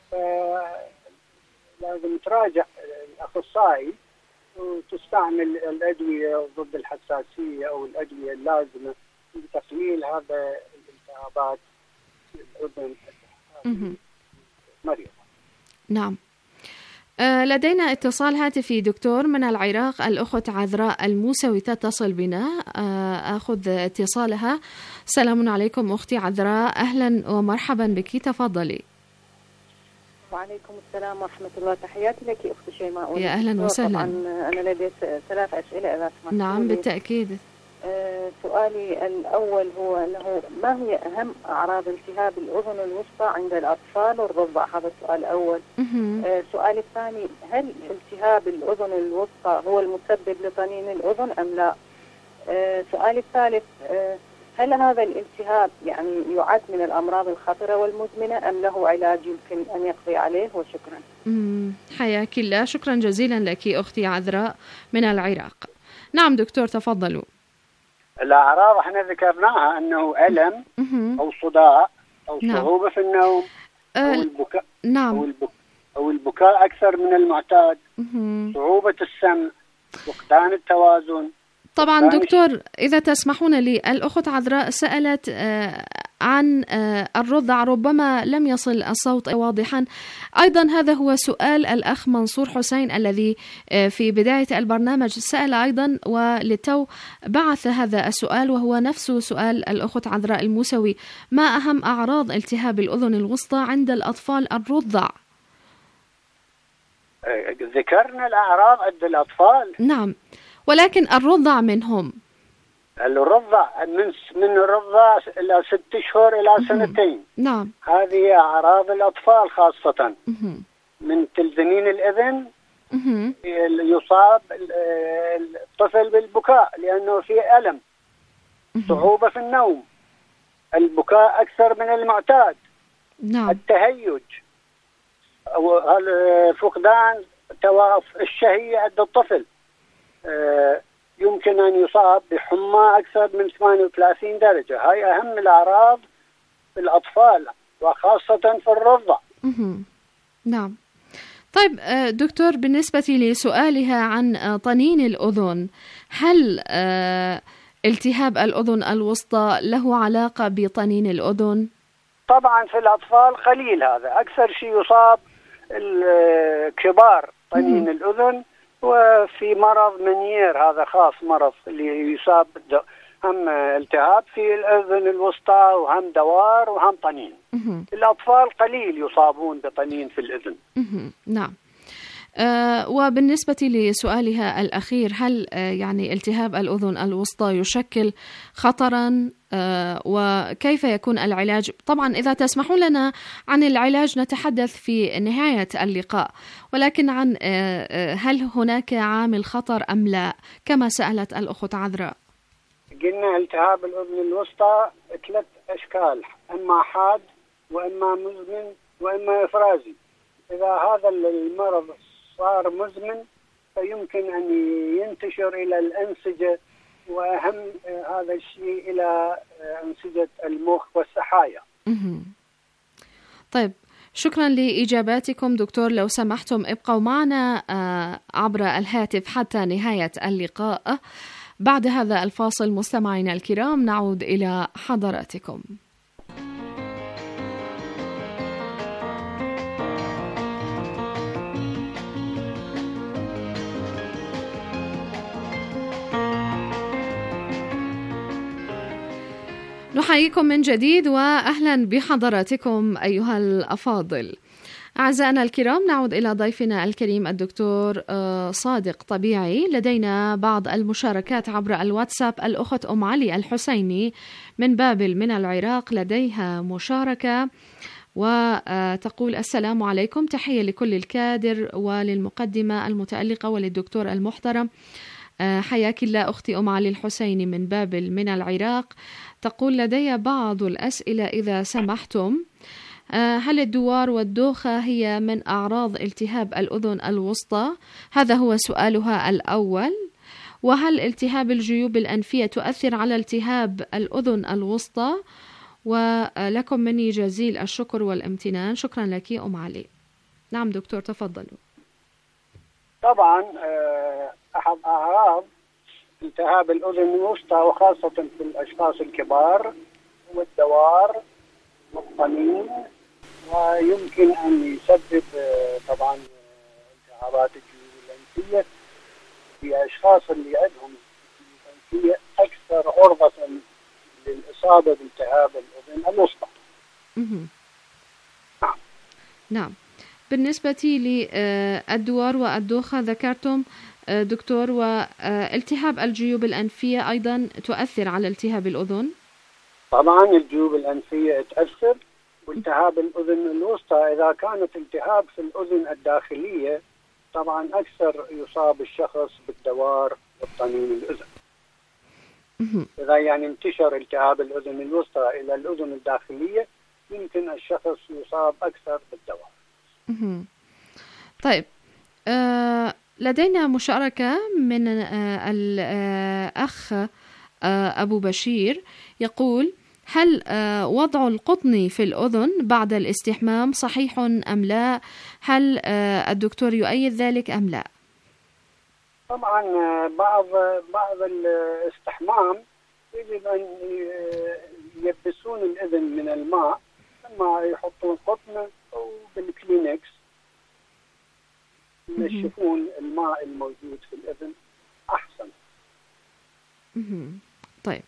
لازم تراجع الأخصائي وتستعمل الأدوية ضد الحساسية أو الأدوية اللازمة لتقليل هذا الالتهابات في الأذن مريضة. نعم. لدينا اتصال هاتفي دكتور من العراق، الأخت عذراء الموسوي تتصل بنا. أخذ اتصالها. السلام عليكم أختي عذراء، أهلا ومرحبا بك، تفضلي. وعليكم السلام ورحمة الله، تحياتي لك أخت شيماء. يا أهلا وسهلا. طبعا أنا لدي 3 أسئلة إذا سمحت. نعم بالتأكيد. سؤالي الأول هو أنه ما هي أهم أعراض التهاب الأذن الوسطى عند الأطفال والرضع؟ هذا السؤال الأول. السؤال الثاني، هل التهاب الأذن الوسطى هو المسبب لطنين الأذن أم لا؟ السؤال الثالث، هل هذا الالتهاب يعني يعد من الأمراض الخطرة والمزمنة أم له علاج يمكن أن يقضي عليه؟ وشكرا. حياك الله، شكرا جزيلا لك أختي عذراء من العراق. نعم دكتور تفضلوا. الأعراض احنا ذكرناها أنه ألم أو صداع أو صعوبة في النوم أو البكاء. نعم. أو البكاء أكثر من المعتاد، صعوبة السمع، فقدان التوازن. طبعا دكتور إذا تسمحون لي، الأخت عذراء سألت عن الرضع، ربما لم يصل الصوت واضحا. أيضا هذا هو سؤال الأخ منصور حسين الذي في بداية البرنامج سأل أيضا، وللتو بعث هذا السؤال وهو نفس سؤال الأخت عذراء الموسوي. ما أهم أعراض التهاب الأذن الوسطى عند الأطفال الرضع؟ ذكرنا الأعراض عند الأطفال. نعم، ولكن الرضع منهم. الرضع من الرضع إلى 6 أشهر إلى 2 نعم. هذه أعراض الأطفال خاصة. من تلزمين الأذن يصاب الطفل بالبكاء لأنه في ألم، صعوبة في النوم، البكاء أكثر من المعتاد. نعم. التهيج أو فقدان الشهية عند الطفل، يمكن أن يصاب بحمى أكثر من 38 درجة. هاي أهم الأعراض في الأطفال وخاصة في الرضع. نعم. طيب دكتور، بالنسبة لسؤالها عن طنين الأذن، هل التهاب الأذن الوسطى له علاقة بطنين الأذن؟ طبعا في الأطفال قليل، هذا أكثر شيء يصاب الكبار طنين الأذن، وفي مرض منير هذا خاص، مرض اللي يصاب هم التهاب في الأذن الوسطى وهم دوار وهم طنين. الأطفال قليل يصابون بطنين في الأذن. نعم. وبالنسبة لسؤالها الأخير، هل يعني التهاب الأذن الوسطى يشكل خطرا وكيف يكون العلاج؟ طبعا إذا تسمحون لنا عن العلاج نتحدث في نهاية اللقاء، ولكن عن هل هناك عامل خطر أم لا كما سألت الأخت عذراء. قلنا التهاب الأذن الوسطى 3 أشكال، إما حاد وإما مزمن وإما إفرازي. إذا هذا المرض صار مزمن فيمكن أن ينتشر إلى الأنسجة، وأهم هذا الشيء إلى أنسجة المخ والسحايا. طيب شكرا لإجاباتكم دكتور. لو سمحتم ابقوا معنا عبر الهاتف حتى نهاية اللقاء. بعد هذا الفاصل مستمعينا الكرام نعود إلى حضراتكم. نحييكم من جديد وأهلا بحضراتكم أيها الأفاضل. أعزائنا الكرام، نعود إلى ضيفنا الكريم الدكتور صادق طبيعي. لدينا بعض المشاركات عبر الواتساب. الأخت أم علي الحسيني من بابل من العراق لديها مشاركة وتقول: السلام عليكم، تحية لكل الكادر وللمقدمة المتألقة وللدكتور المحترم. حياك الله أختي أم علي الحسيني من بابل من العراق، تقول لدي بعض الأسئلة إذا سمحتم. هل الدوار والدوخة هي من أعراض التهاب الأذن الوسطى؟ هذا هو سؤالها الأول. وهل التهاب الجيوب الأنفية تؤثر على التهاب الأذن الوسطى؟ ولكم مني جزيل الشكر والامتنان. شكرا لك أم علي. نعم دكتور تفضلوا. طبعا أحد أعراض التهاب الأذن الوسطى وخاصة في الأشخاص الكبار هو الدوار والطنين، ويمكن أن يسبب طبعا التهابات الجيوب الأنفية في أشخاص اللي عندهم الجيوب الأنفية أكثر عرضة للإصابة بالتهاب الأذن الوسطى. نعم. بالنسبة للدوار والدوخة ذكرتم دكتور، والتهاب الجيوب الأنفية أيضا تؤثر على التهاب الأذن؟ طبعا الجيوب الأنفية تأثر، والتهاب الأذن الوسطى إذا كانت التهاب في الأذن الداخلية طبعا أكثر يصاب الشخص بالدوار والطنين الأذن. إذا يعني انتشر التهاب الأذن الوسطى إلى الأذن الداخلية يمكن الشخص يصاب أكثر بالدوار. طيب، لدينا مشاركة من الأخ أبو بشير يقول: هل وضع القطن في الأذن بعد الاستحمام صحيح أم لا؟ هل الدكتور يؤيد ذلك أم لا؟ طبعا بعض الاستحمام يجب أن يلبسون الأذن من الماء، ثم يحطون قطن أو بالكلينكس ينشفون الماء الموجود في الأذن أحسن. طيب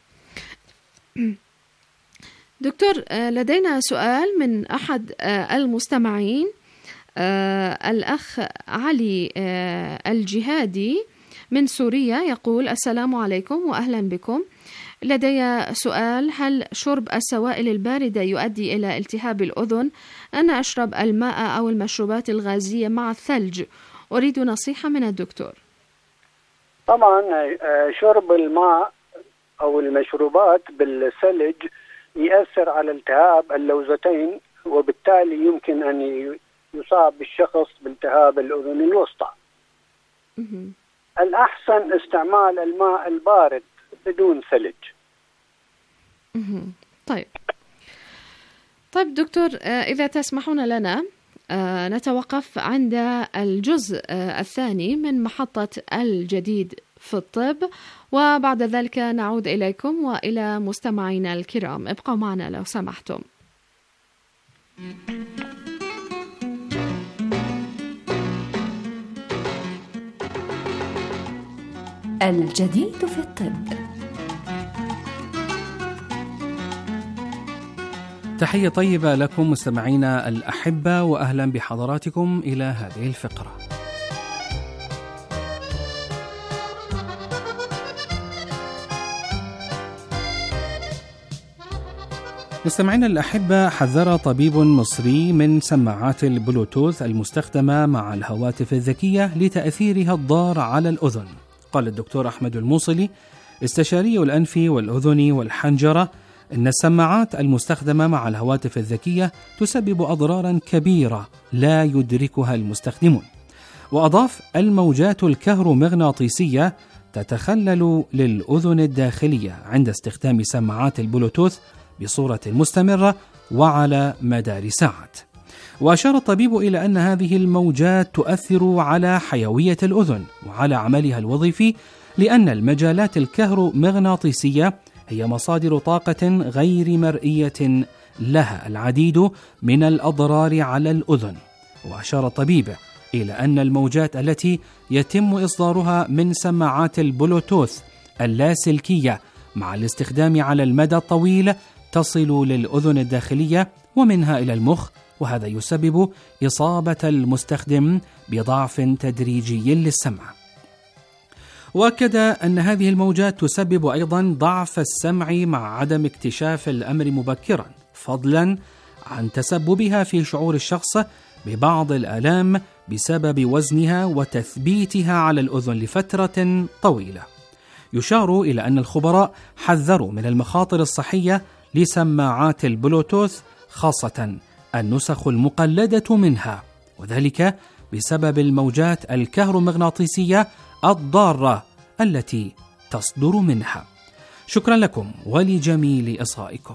دكتور، لدينا سؤال من أحد المستمعين، الأخ علي الجهادي من سوريا يقول: السلام عليكم وأهلا بكم. لدي سؤال: هل شرب السوائل الباردة يؤدي إلى التهاب الأذن؟ أنا أشرب الماء أو المشروبات الغازية مع الثلج، أريد نصيحة من الدكتور. طبعا شرب الماء أو المشروبات بالثلج يؤثر على التهاب اللوزتين، وبالتالي يمكن أن يصاب الشخص بالتهاب الأذن الوسطى. الأحسن استعمال الماء البارد بدون ثلج. طيب دكتور، إذا تسمحون لنا نتوقف عند الجزء الثاني من محطة الجديد في الطب، وبعد ذلك نعود إليكم وإلى مستمعينا الكرام. ابقوا معنا لو سمحتم. الجديد في الطب. تحية طيبة لكم مستمعينا الأحبة، وأهلا بحضراتكم إلى هذه الفقرة. مستمعينا الأحبة، حذر طبيب مصري من سماعات البلوتوث المستخدمة مع الهواتف الذكية لتأثيرها الضار على الأذن. قال الدكتور أحمد الموصلي استشاري الأنف والأذن والحنجرة إن السماعات المستخدمة مع الهواتف الذكية تسبب أضرارا كبيرة لا يدركها المستخدمون. وأضاف: الموجات الكهرومغناطيسية تتخلل للأذن الداخلية عند استخدام سماعات البلوتوث بصورة مستمرة وعلى مدار ساعات. وأشار الطبيب إلى أن هذه الموجات تؤثر على حيوية الأذن وعلى عملها الوظيفي، لأن المجالات الكهرومغناطيسية هي مصادر طاقة غير مرئية لها العديد من الأضرار على الأذن. وأشار الطبيب إلى أن الموجات التي يتم إصدارها من سماعات البلوتوث اللاسلكية مع الاستخدام على المدى الطويل تصل للأذن الداخلية ومنها إلى المخ، وهذا يسبب إصابة المستخدم بضعف تدريجي للسمع. وأكد أن هذه الموجات تسبب أيضا ضعف السمع مع عدم اكتشاف الأمر مبكرا، فضلا عن تسببها في شعور الشخص ببعض الآلام بسبب وزنها وتثبيتها على الأذن لفترة طويلة. يشار إلى أن الخبراء حذروا من المخاطر الصحية لسماعات البلوتوث، خاصة النسخ المقلدة منها، وذلك بسبب الموجات الكهرومغناطيسية الضارة التي تصدر منها. شكرا لكم ولجميل إصغائكم.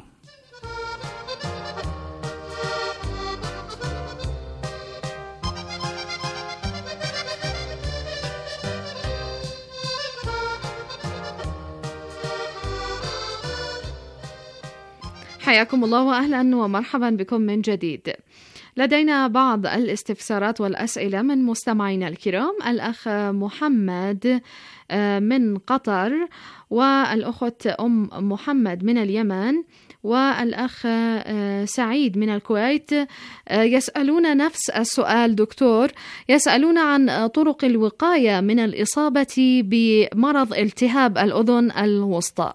حياكم الله وأهلا ومرحبا بكم من جديد. لدينا بعض الاستفسارات والأسئلة من مستمعينا الكرام. الأخ محمد من قطر، والأخت أم محمد من اليمن، والأخ سعيد من الكويت يسألون نفس السؤال دكتور، يسألون عن طرق الوقاية من الإصابة بمرض التهاب الأذن الوسطى.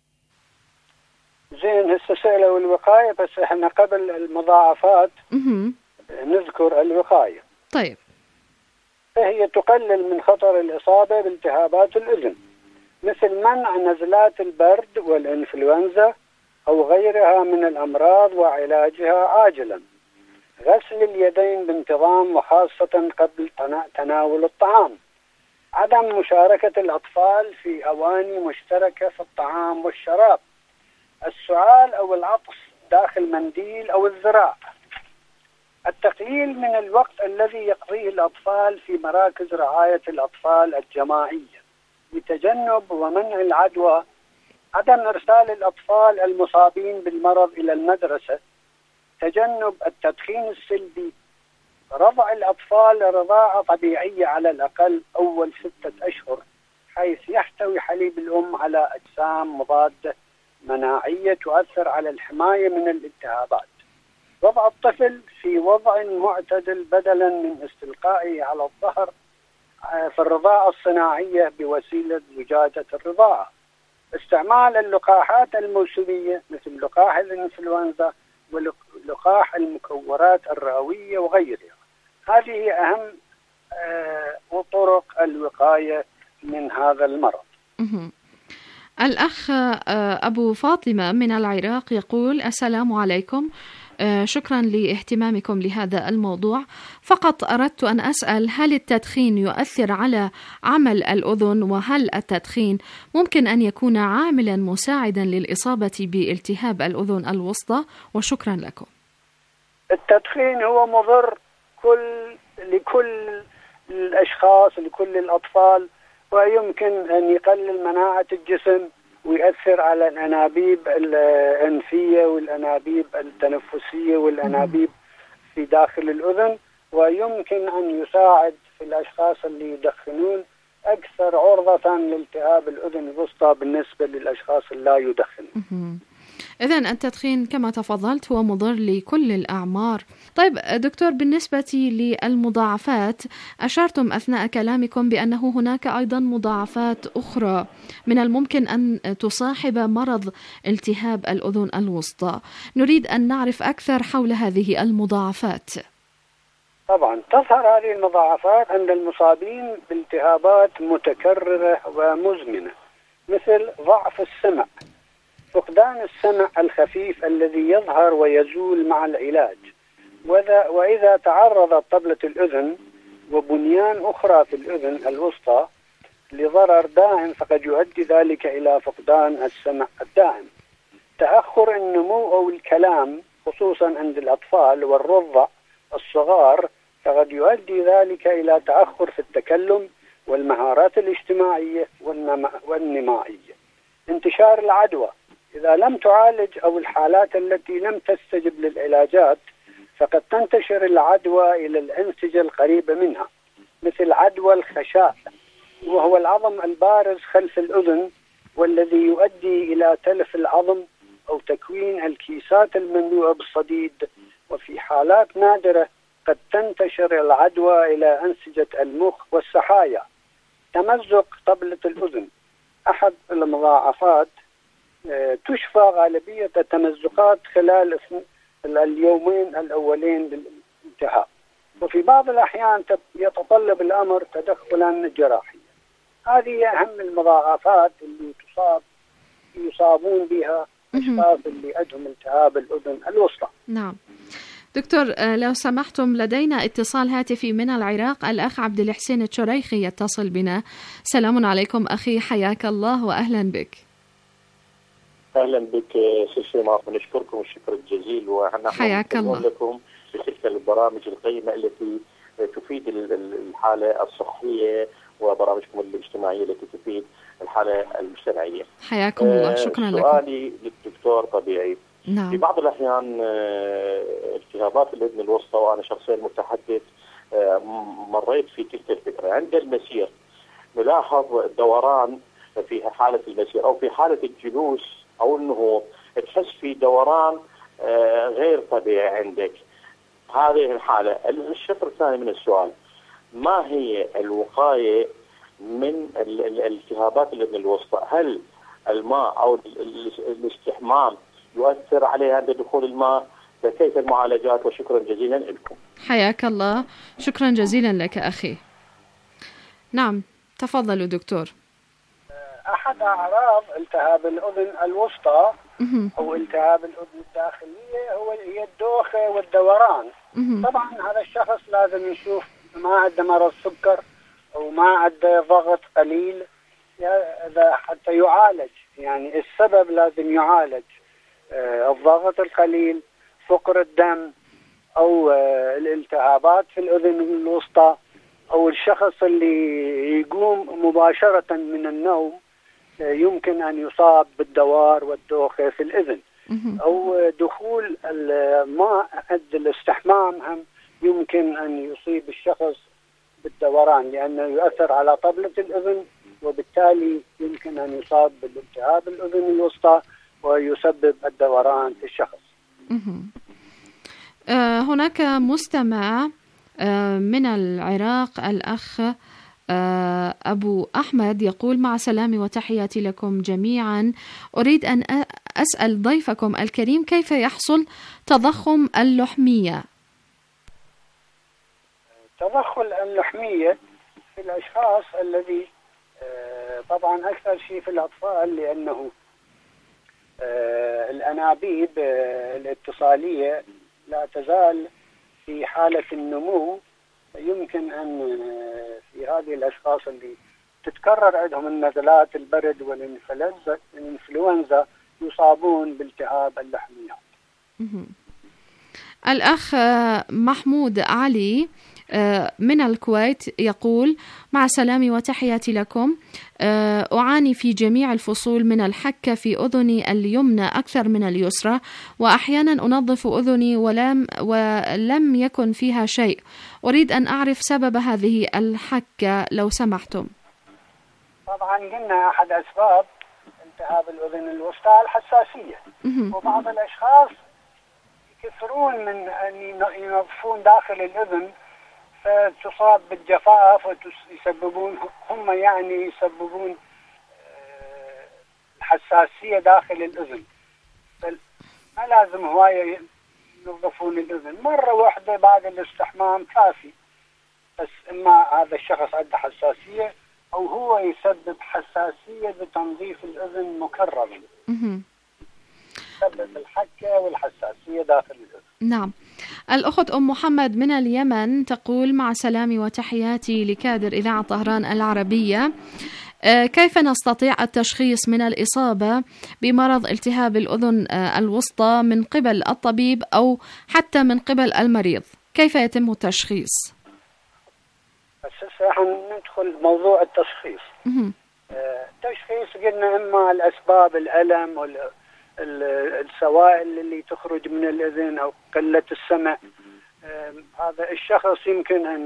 زين، هسه سألوا الوقاية، بس احنا قبل المضاعفات نذكر الوقاية. طيب. فهي تقلل من خطر الإصابة بالتهابات الأذن، مثل منع نزلات البرد والإنفلونزا أو غيرها من الأمراض وعلاجها عاجلا. غسل اليدين بانتظام وخاصة قبل تناول الطعام. عدم مشاركة الأطفال في أواني مشتركة في الطعام والشراب. السعال أو العطس داخل منديل أو الذراع. التقليل من الوقت الذي يقضيه الأطفال في مراكز رعاية الأطفال الجماعية لتجنب ومنع العدوى. عدم إرسال الأطفال المصابين بالمرض إلى المدرسة. تجنب التدخين السلبي. رضع الأطفال رضاعة طبيعية على الأقل أول 6 أشهر، حيث يحتوي حليب الأم على أجسام مضادة مناعية تؤثر على الحماية من الالتهابات. وضع الطفل في وضع معتدل بدلا من استلقائه على الظهر في الرضاعة الصناعية بوسيلة زجاجة الرضاعة. استعمال اللقاحات الموسمية مثل لقاح الإنفلونزا ولقاح المكورات الرئوية وغيرها. هذه أهم طرق الوقاية من هذا المرض. الأخ أبو فاطمة من العراق يقول: السلام عليكم، شكرا لاهتمامكم لهذا الموضوع. فقط أردت أن أسأل، هل التدخين يؤثر على عمل الأذن؟ وهل التدخين ممكن أن يكون عاملا مساعدا للإصابة بالتهاب الأذن الوسطى؟ وشكرا لكم. التدخين هو مضر لكل الأشخاص، لكل الأطفال، ويمكن أن يقلل مناعة الجسم ويؤثر على الأنابيب الأنفية والأنابيب التنفسية والأنابيب في داخل الأذن، ويمكن أن يساعد في الأشخاص اللي يدخنون أكثر عرضة لالتهاب الأذن الوسطى بالنسبة للأشخاص اللي لا يدخنون. إذن التدخين كما تفضلت هو مضر لكل الأعمار. طيب دكتور، بالنسبة للمضاعفات، أشرتم أثناء كلامكم بأنه هناك أيضا مضاعفات أخرى من الممكن أن تصاحب مرض التهاب الأذن الوسطى. نريد أن نعرف أكثر حول هذه المضاعفات. طبعا تظهر هذه المضاعفات عند المصابين بالتهابات متكررة ومزمنة، مثل ضعف السمع، فقدان السمع الخفيف الذي يظهر ويزول مع العلاج. وإذا تعرضت طبلة الأذن وبنيان أخرى في الأذن الوسطى لضرر دائم فقد يؤدي ذلك إلى فقدان السمع الدائم. تأخر النمو أو الكلام خصوصا عند الأطفال والرضع الصغار فقد يؤدي ذلك إلى تأخر في التكلم والمهارات الاجتماعية والنمائية. انتشار العدوى، إذا لم تعالج أو الحالات التي لم تستجب للعلاجات فقد تنتشر العدوى إلى الأنسجة القريبة منها، مثل عدوى الخشاء، وهو العظم البارز خلف الأذن والذي يؤدي إلى تلف العظم أو تكوين الكيسات المملوءة بالصديد. وفي حالات نادرة قد تنتشر العدوى إلى أنسجة المخ والسحايا. تمزق طبلة الأذن أحد المضاعفات. تشفى غالبية التمزقات خلال اليومين الأولين للالتهاب، وفي بعض الأحيان يتطلب الأمر تدخلا جراحيا. هذه أهم المضاعفات اللي يصابون بها الأشخاص اللي عندهم التهاب الأذن الوسطى. نعم دكتور، لو سمحتم لدينا اتصال هاتفي من العراق. الأخ عبد الحسين الشريخي يتصل بنا. سلام عليكم أخي، حياك الله وأهلا بك. أهلا بك سيما، ونشكركم الشكر الجزيل، حياك الله لكم بتلك البرامج القيمة التي تفيد الحالة الصحية وبرامجكم الاجتماعية التي تفيد الحالة المجتمعية. حياكم الله، شكرا لكم. سؤالي للدكتور طبيعي. نعم. في بعض الأحيان التهابات الأذن الوسطى، وأنا شخصيا متحدث مريت في تلك الفكرة، عند المسير نلاحظ دوران في حالة المسير أو في حالة الجلوس أو النهوض، تحس في دوران غير طبيعي عندك. هذه الحالة. الشطر الثاني من السؤال: ما هي الوقاية من الالتهابات الأذن الوسطى؟ هل الماء أو الاستحمام يؤثر عليها عند دخول الماء؟ كيف المعالجات؟ وشكرا جزيلا لكم. حياك الله، شكرا جزيلا لك أخي. نعم تفضلوا دكتور. أحد أعراض التهاب الأذن الوسطى أو التهاب الأذن الداخلية هي الدوخة والدوران. طبعا هذا الشخص لازم يشوف ما عنده مرض سكر أو ما عنده ضغط قليل حتى يعالج، يعني السبب لازم يعالج. الضغط القليل، فقر الدم، أو الالتهابات في الأذن الوسطى، أو الشخص اللي يقوم مباشرة من النوم يمكن أن يصاب بالدوار والدوخة في الأذن، أو دخول الماء عند الاستحمام هم يمكن أن يصيب الشخص بالدوران، لأنه يؤثر على طبلة الأذن، وبالتالي يمكن أن يصاب بالالتهاب الأذن الوسطى ويسبب الدوران في الشخص. هناك مستمع من العراق، الأخ أبو أحمد، يقول: مع سلامي وتحياتي لكم جميعا، أريد أن أسأل ضيفكم الكريم كيف يحصل تضخم اللحمية؟ تضخم اللحمية في الأشخاص الذي طبعا أكثر شيء في الأطفال، لأنه الأنابيب الاتصالية لا تزال في حالة النمو. يمكن أن في هذه الأشخاص اللي تتكرر عندهم النزلات البرد والإنفلونزا يصابون بالتهاب اللحميات. الأخ محمود علي من الكويت يقول: مع سلامي وتحياتي لكم، أعاني في جميع الفصول من الحكة في أذني اليمنى أكثر من اليسرى، وأحيانا أنظف أذني ولم يكن فيها شيء. أريد أن أعرف سبب هذه الحكة لو سمحتم. طبعا قلنا أحد أسباب التهاب الأذن الوسطى الحساسية، وبعض الأشخاص يكثرون من أن ينظفون داخل الأذن فتصاب بالجفاف ويسببون يسببون الحساسية داخل الأذن. ما لازم هواية ينظفون الأذن، مرة واحدة بعد الاستحمام كافي. بس إما هذا الشخص عنده حساسية أو هو يسبب حساسية بتنظيف الأذن مكررا، يسبب الحكة والحساسية داخل الأذن. نعم. الأخت أم محمد من اليمن تقول: مع سلامي وتحياتي لكادر إذاعة طهران العربية، كيف نستطيع التشخيص من الإصابة بمرض التهاب الأذن الوسطى من قبل الطبيب أو حتى من قبل المريض؟ كيف يتم التشخيص؟ بس ندخل موضوع التشخيص. التشخيص قلنا إما الأسباب الألم والسوائل اللي تخرج من الأذن أو قلة السمع. هذا الشخص يمكن أن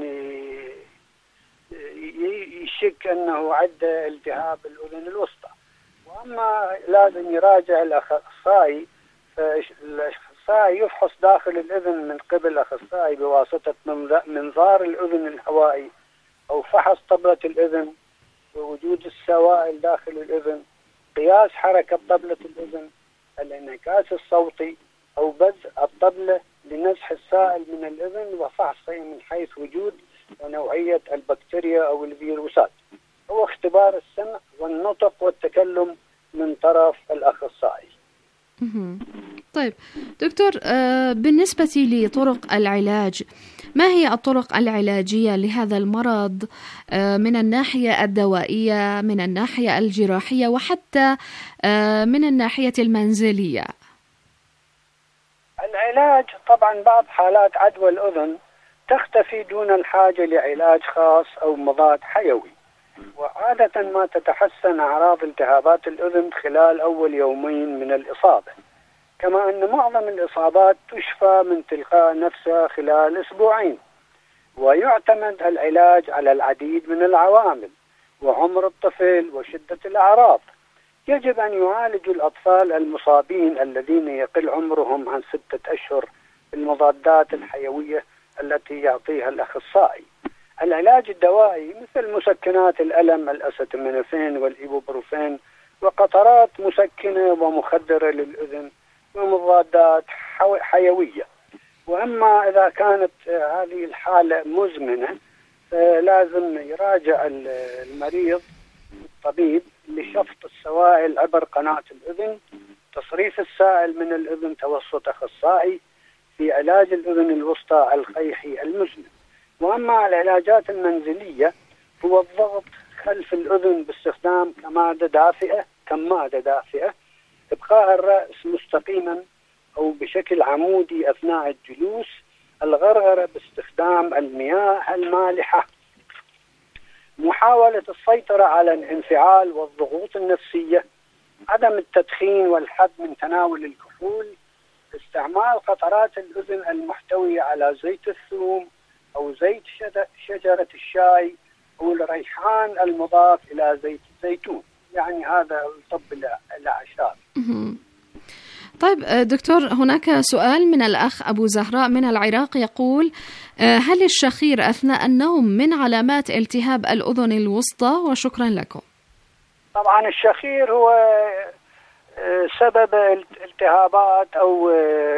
يشك أنه عنده التهاب الأذن الوسطى، وأما لازم يراجع الأخصائي. فالأخصائي يفحص داخل الأذن من قبل أخصائي بواسطة منظار الأذن الهوائي أو فحص طبلة الأذن ووجود السوائل داخل الأذن، قياس حركة طبلة الأذن، الانعكاس الصوتي أو بز الطبلة لنزح السائل من الأذن وفحصه من حيث وجود ونوعية البكتيريا أو الفيروسات، هو اختبار السمع والنطق والتكلم من طرف الأخصائي. طيب دكتور، بالنسبة لطرق العلاج، ما هي الطرق العلاجية لهذا المرض من الناحية الدوائية، من الناحية الجراحية، وحتى من الناحية المنزلية؟ العلاج طبعا بعض حالات عدوى الأذن تختفي دون الحاجة لعلاج خاص أو مضاد حيوي، وعادة ما تتحسن أعراض التهابات الأذن خلال أول يومين من الإصابة، كما أن معظم الإصابات تشفى من تلقاء نفسها خلال أسبوعين. ويعتمد العلاج على العديد من العوامل وعمر الطفل وشدة الأعراض. يجب أن يعالج الأطفال المصابين الذين يقل عمرهم عن 6 أشهر بالمضادات الحيوية التي يعطيها الأخصائي. العلاج الدوائي مثل مسكنات الألم الأسيتامينوفين والإيبوبروفين وقطرات مسكنة ومخدرة للأذن ومضادات حيوية. وأما إذا كانت هذه الحالة مزمنة لازم يراجع المريض الطبيب لشفط السوائل عبر قناة الأذن، تصريف السائل من الأذن توسط أخصائي في علاج الأذن الوسطى القيحي المزمن. وأما العلاجات المنزلية هو الضغط خلف الأذن باستخدام كمادة دافئة، إبقاء الرأس مستقيما أو بشكل عمودي أثناء الجلوس، الغرغرة باستخدام المياه المالحة، محاولة السيطرة على الانفعال والضغوط النفسية، عدم التدخين والحد من تناول الكحول، استعمال قطرات الأذن المحتوية على زيت الثوم أو زيت شجرة الشاي أو الريحان المضاف إلى زيت الزيتون. يعني هذا الطب الأعشاب. طيب دكتور، هناك سؤال من الأخ أبو زهراء من العراق يقول: هل الشخير أثناء النوم من علامات التهاب الأذن الوسطى؟ وشكرا لكم. طبعا الشخير هو سبب التهابات أو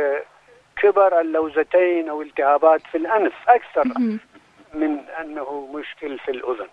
كبر اللوزتين أو التهابات في الأنف أكثر من أنه مشكل في الأذن.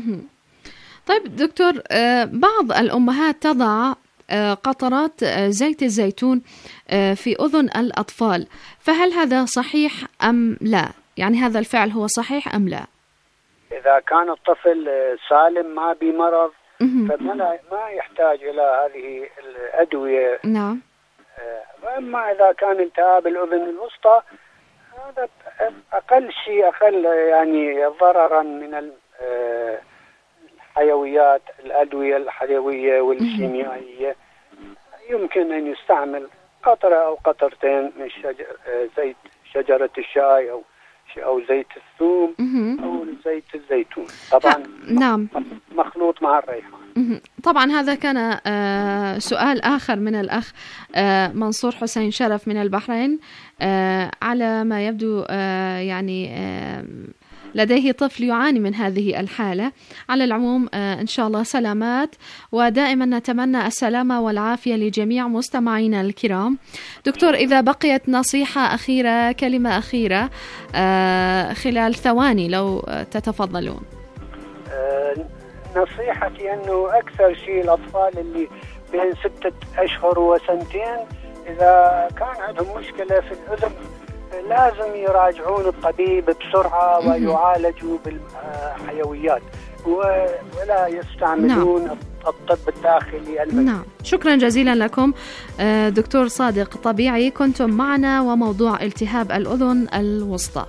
طيب دكتور، بعض الأمهات تضع قطرات زيت الزيتون في أذن الأطفال، فهل هذا صحيح أم لا؟ يعني هذا الفعل هو صحيح أم لا؟ إذا كان الطفل سالم ما بمرض فما يحتاج إلى هذه الأدوية. نعم. وأما إذا كان التهاب الأذن الوسطى هذا أقل يعني ضررا من الحيويات، الأدوية الحيوية والكيميائية، يمكن أن يستعمل قطرة أو قطرتين من زيت شجرة الشاي أو زيت الثوم أو زيت الزيتون، طبعا نعم مخلوط مع الريحان. طبعا هذا كان سؤال آخر من الأخ منصور حسين شرف من البحرين. على ما يبدو يعني لديه طفل يعاني من هذه الحالة. على العموم إن شاء الله سلامات، ودائما نتمنى السلامة والعافية لجميع مستمعينا الكرام. دكتور، إذا بقيت نصيحة أخيرة، كلمة أخيرة خلال ثواني لو تتفضلون. نصيحتي أنه أكثر شيء الأطفال اللي بين 6 أشهر و2 إذا كان عندهم مشكلة في الأذن لازم يراجعون الطبيب بسرعة ويعالجوا بالحيويات ولا يستعملون الطب الداخلي المنزلي. نعم، شكرا جزيلا لكم دكتور صادق طبيعي، كنتم معنا وموضوع التهاب الأذن الوسطى.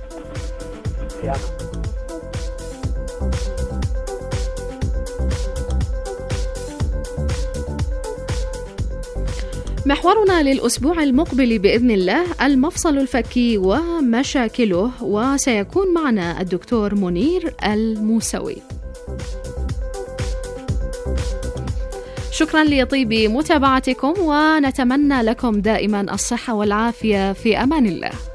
محورنا للأسبوع المقبل بإذن الله المفصل الفكي ومشاكله، وسيكون معنا الدكتور منير الموسوي. شكرا لطيب متابعتكم، ونتمنى لكم دائما الصحة والعافية. في أمان الله.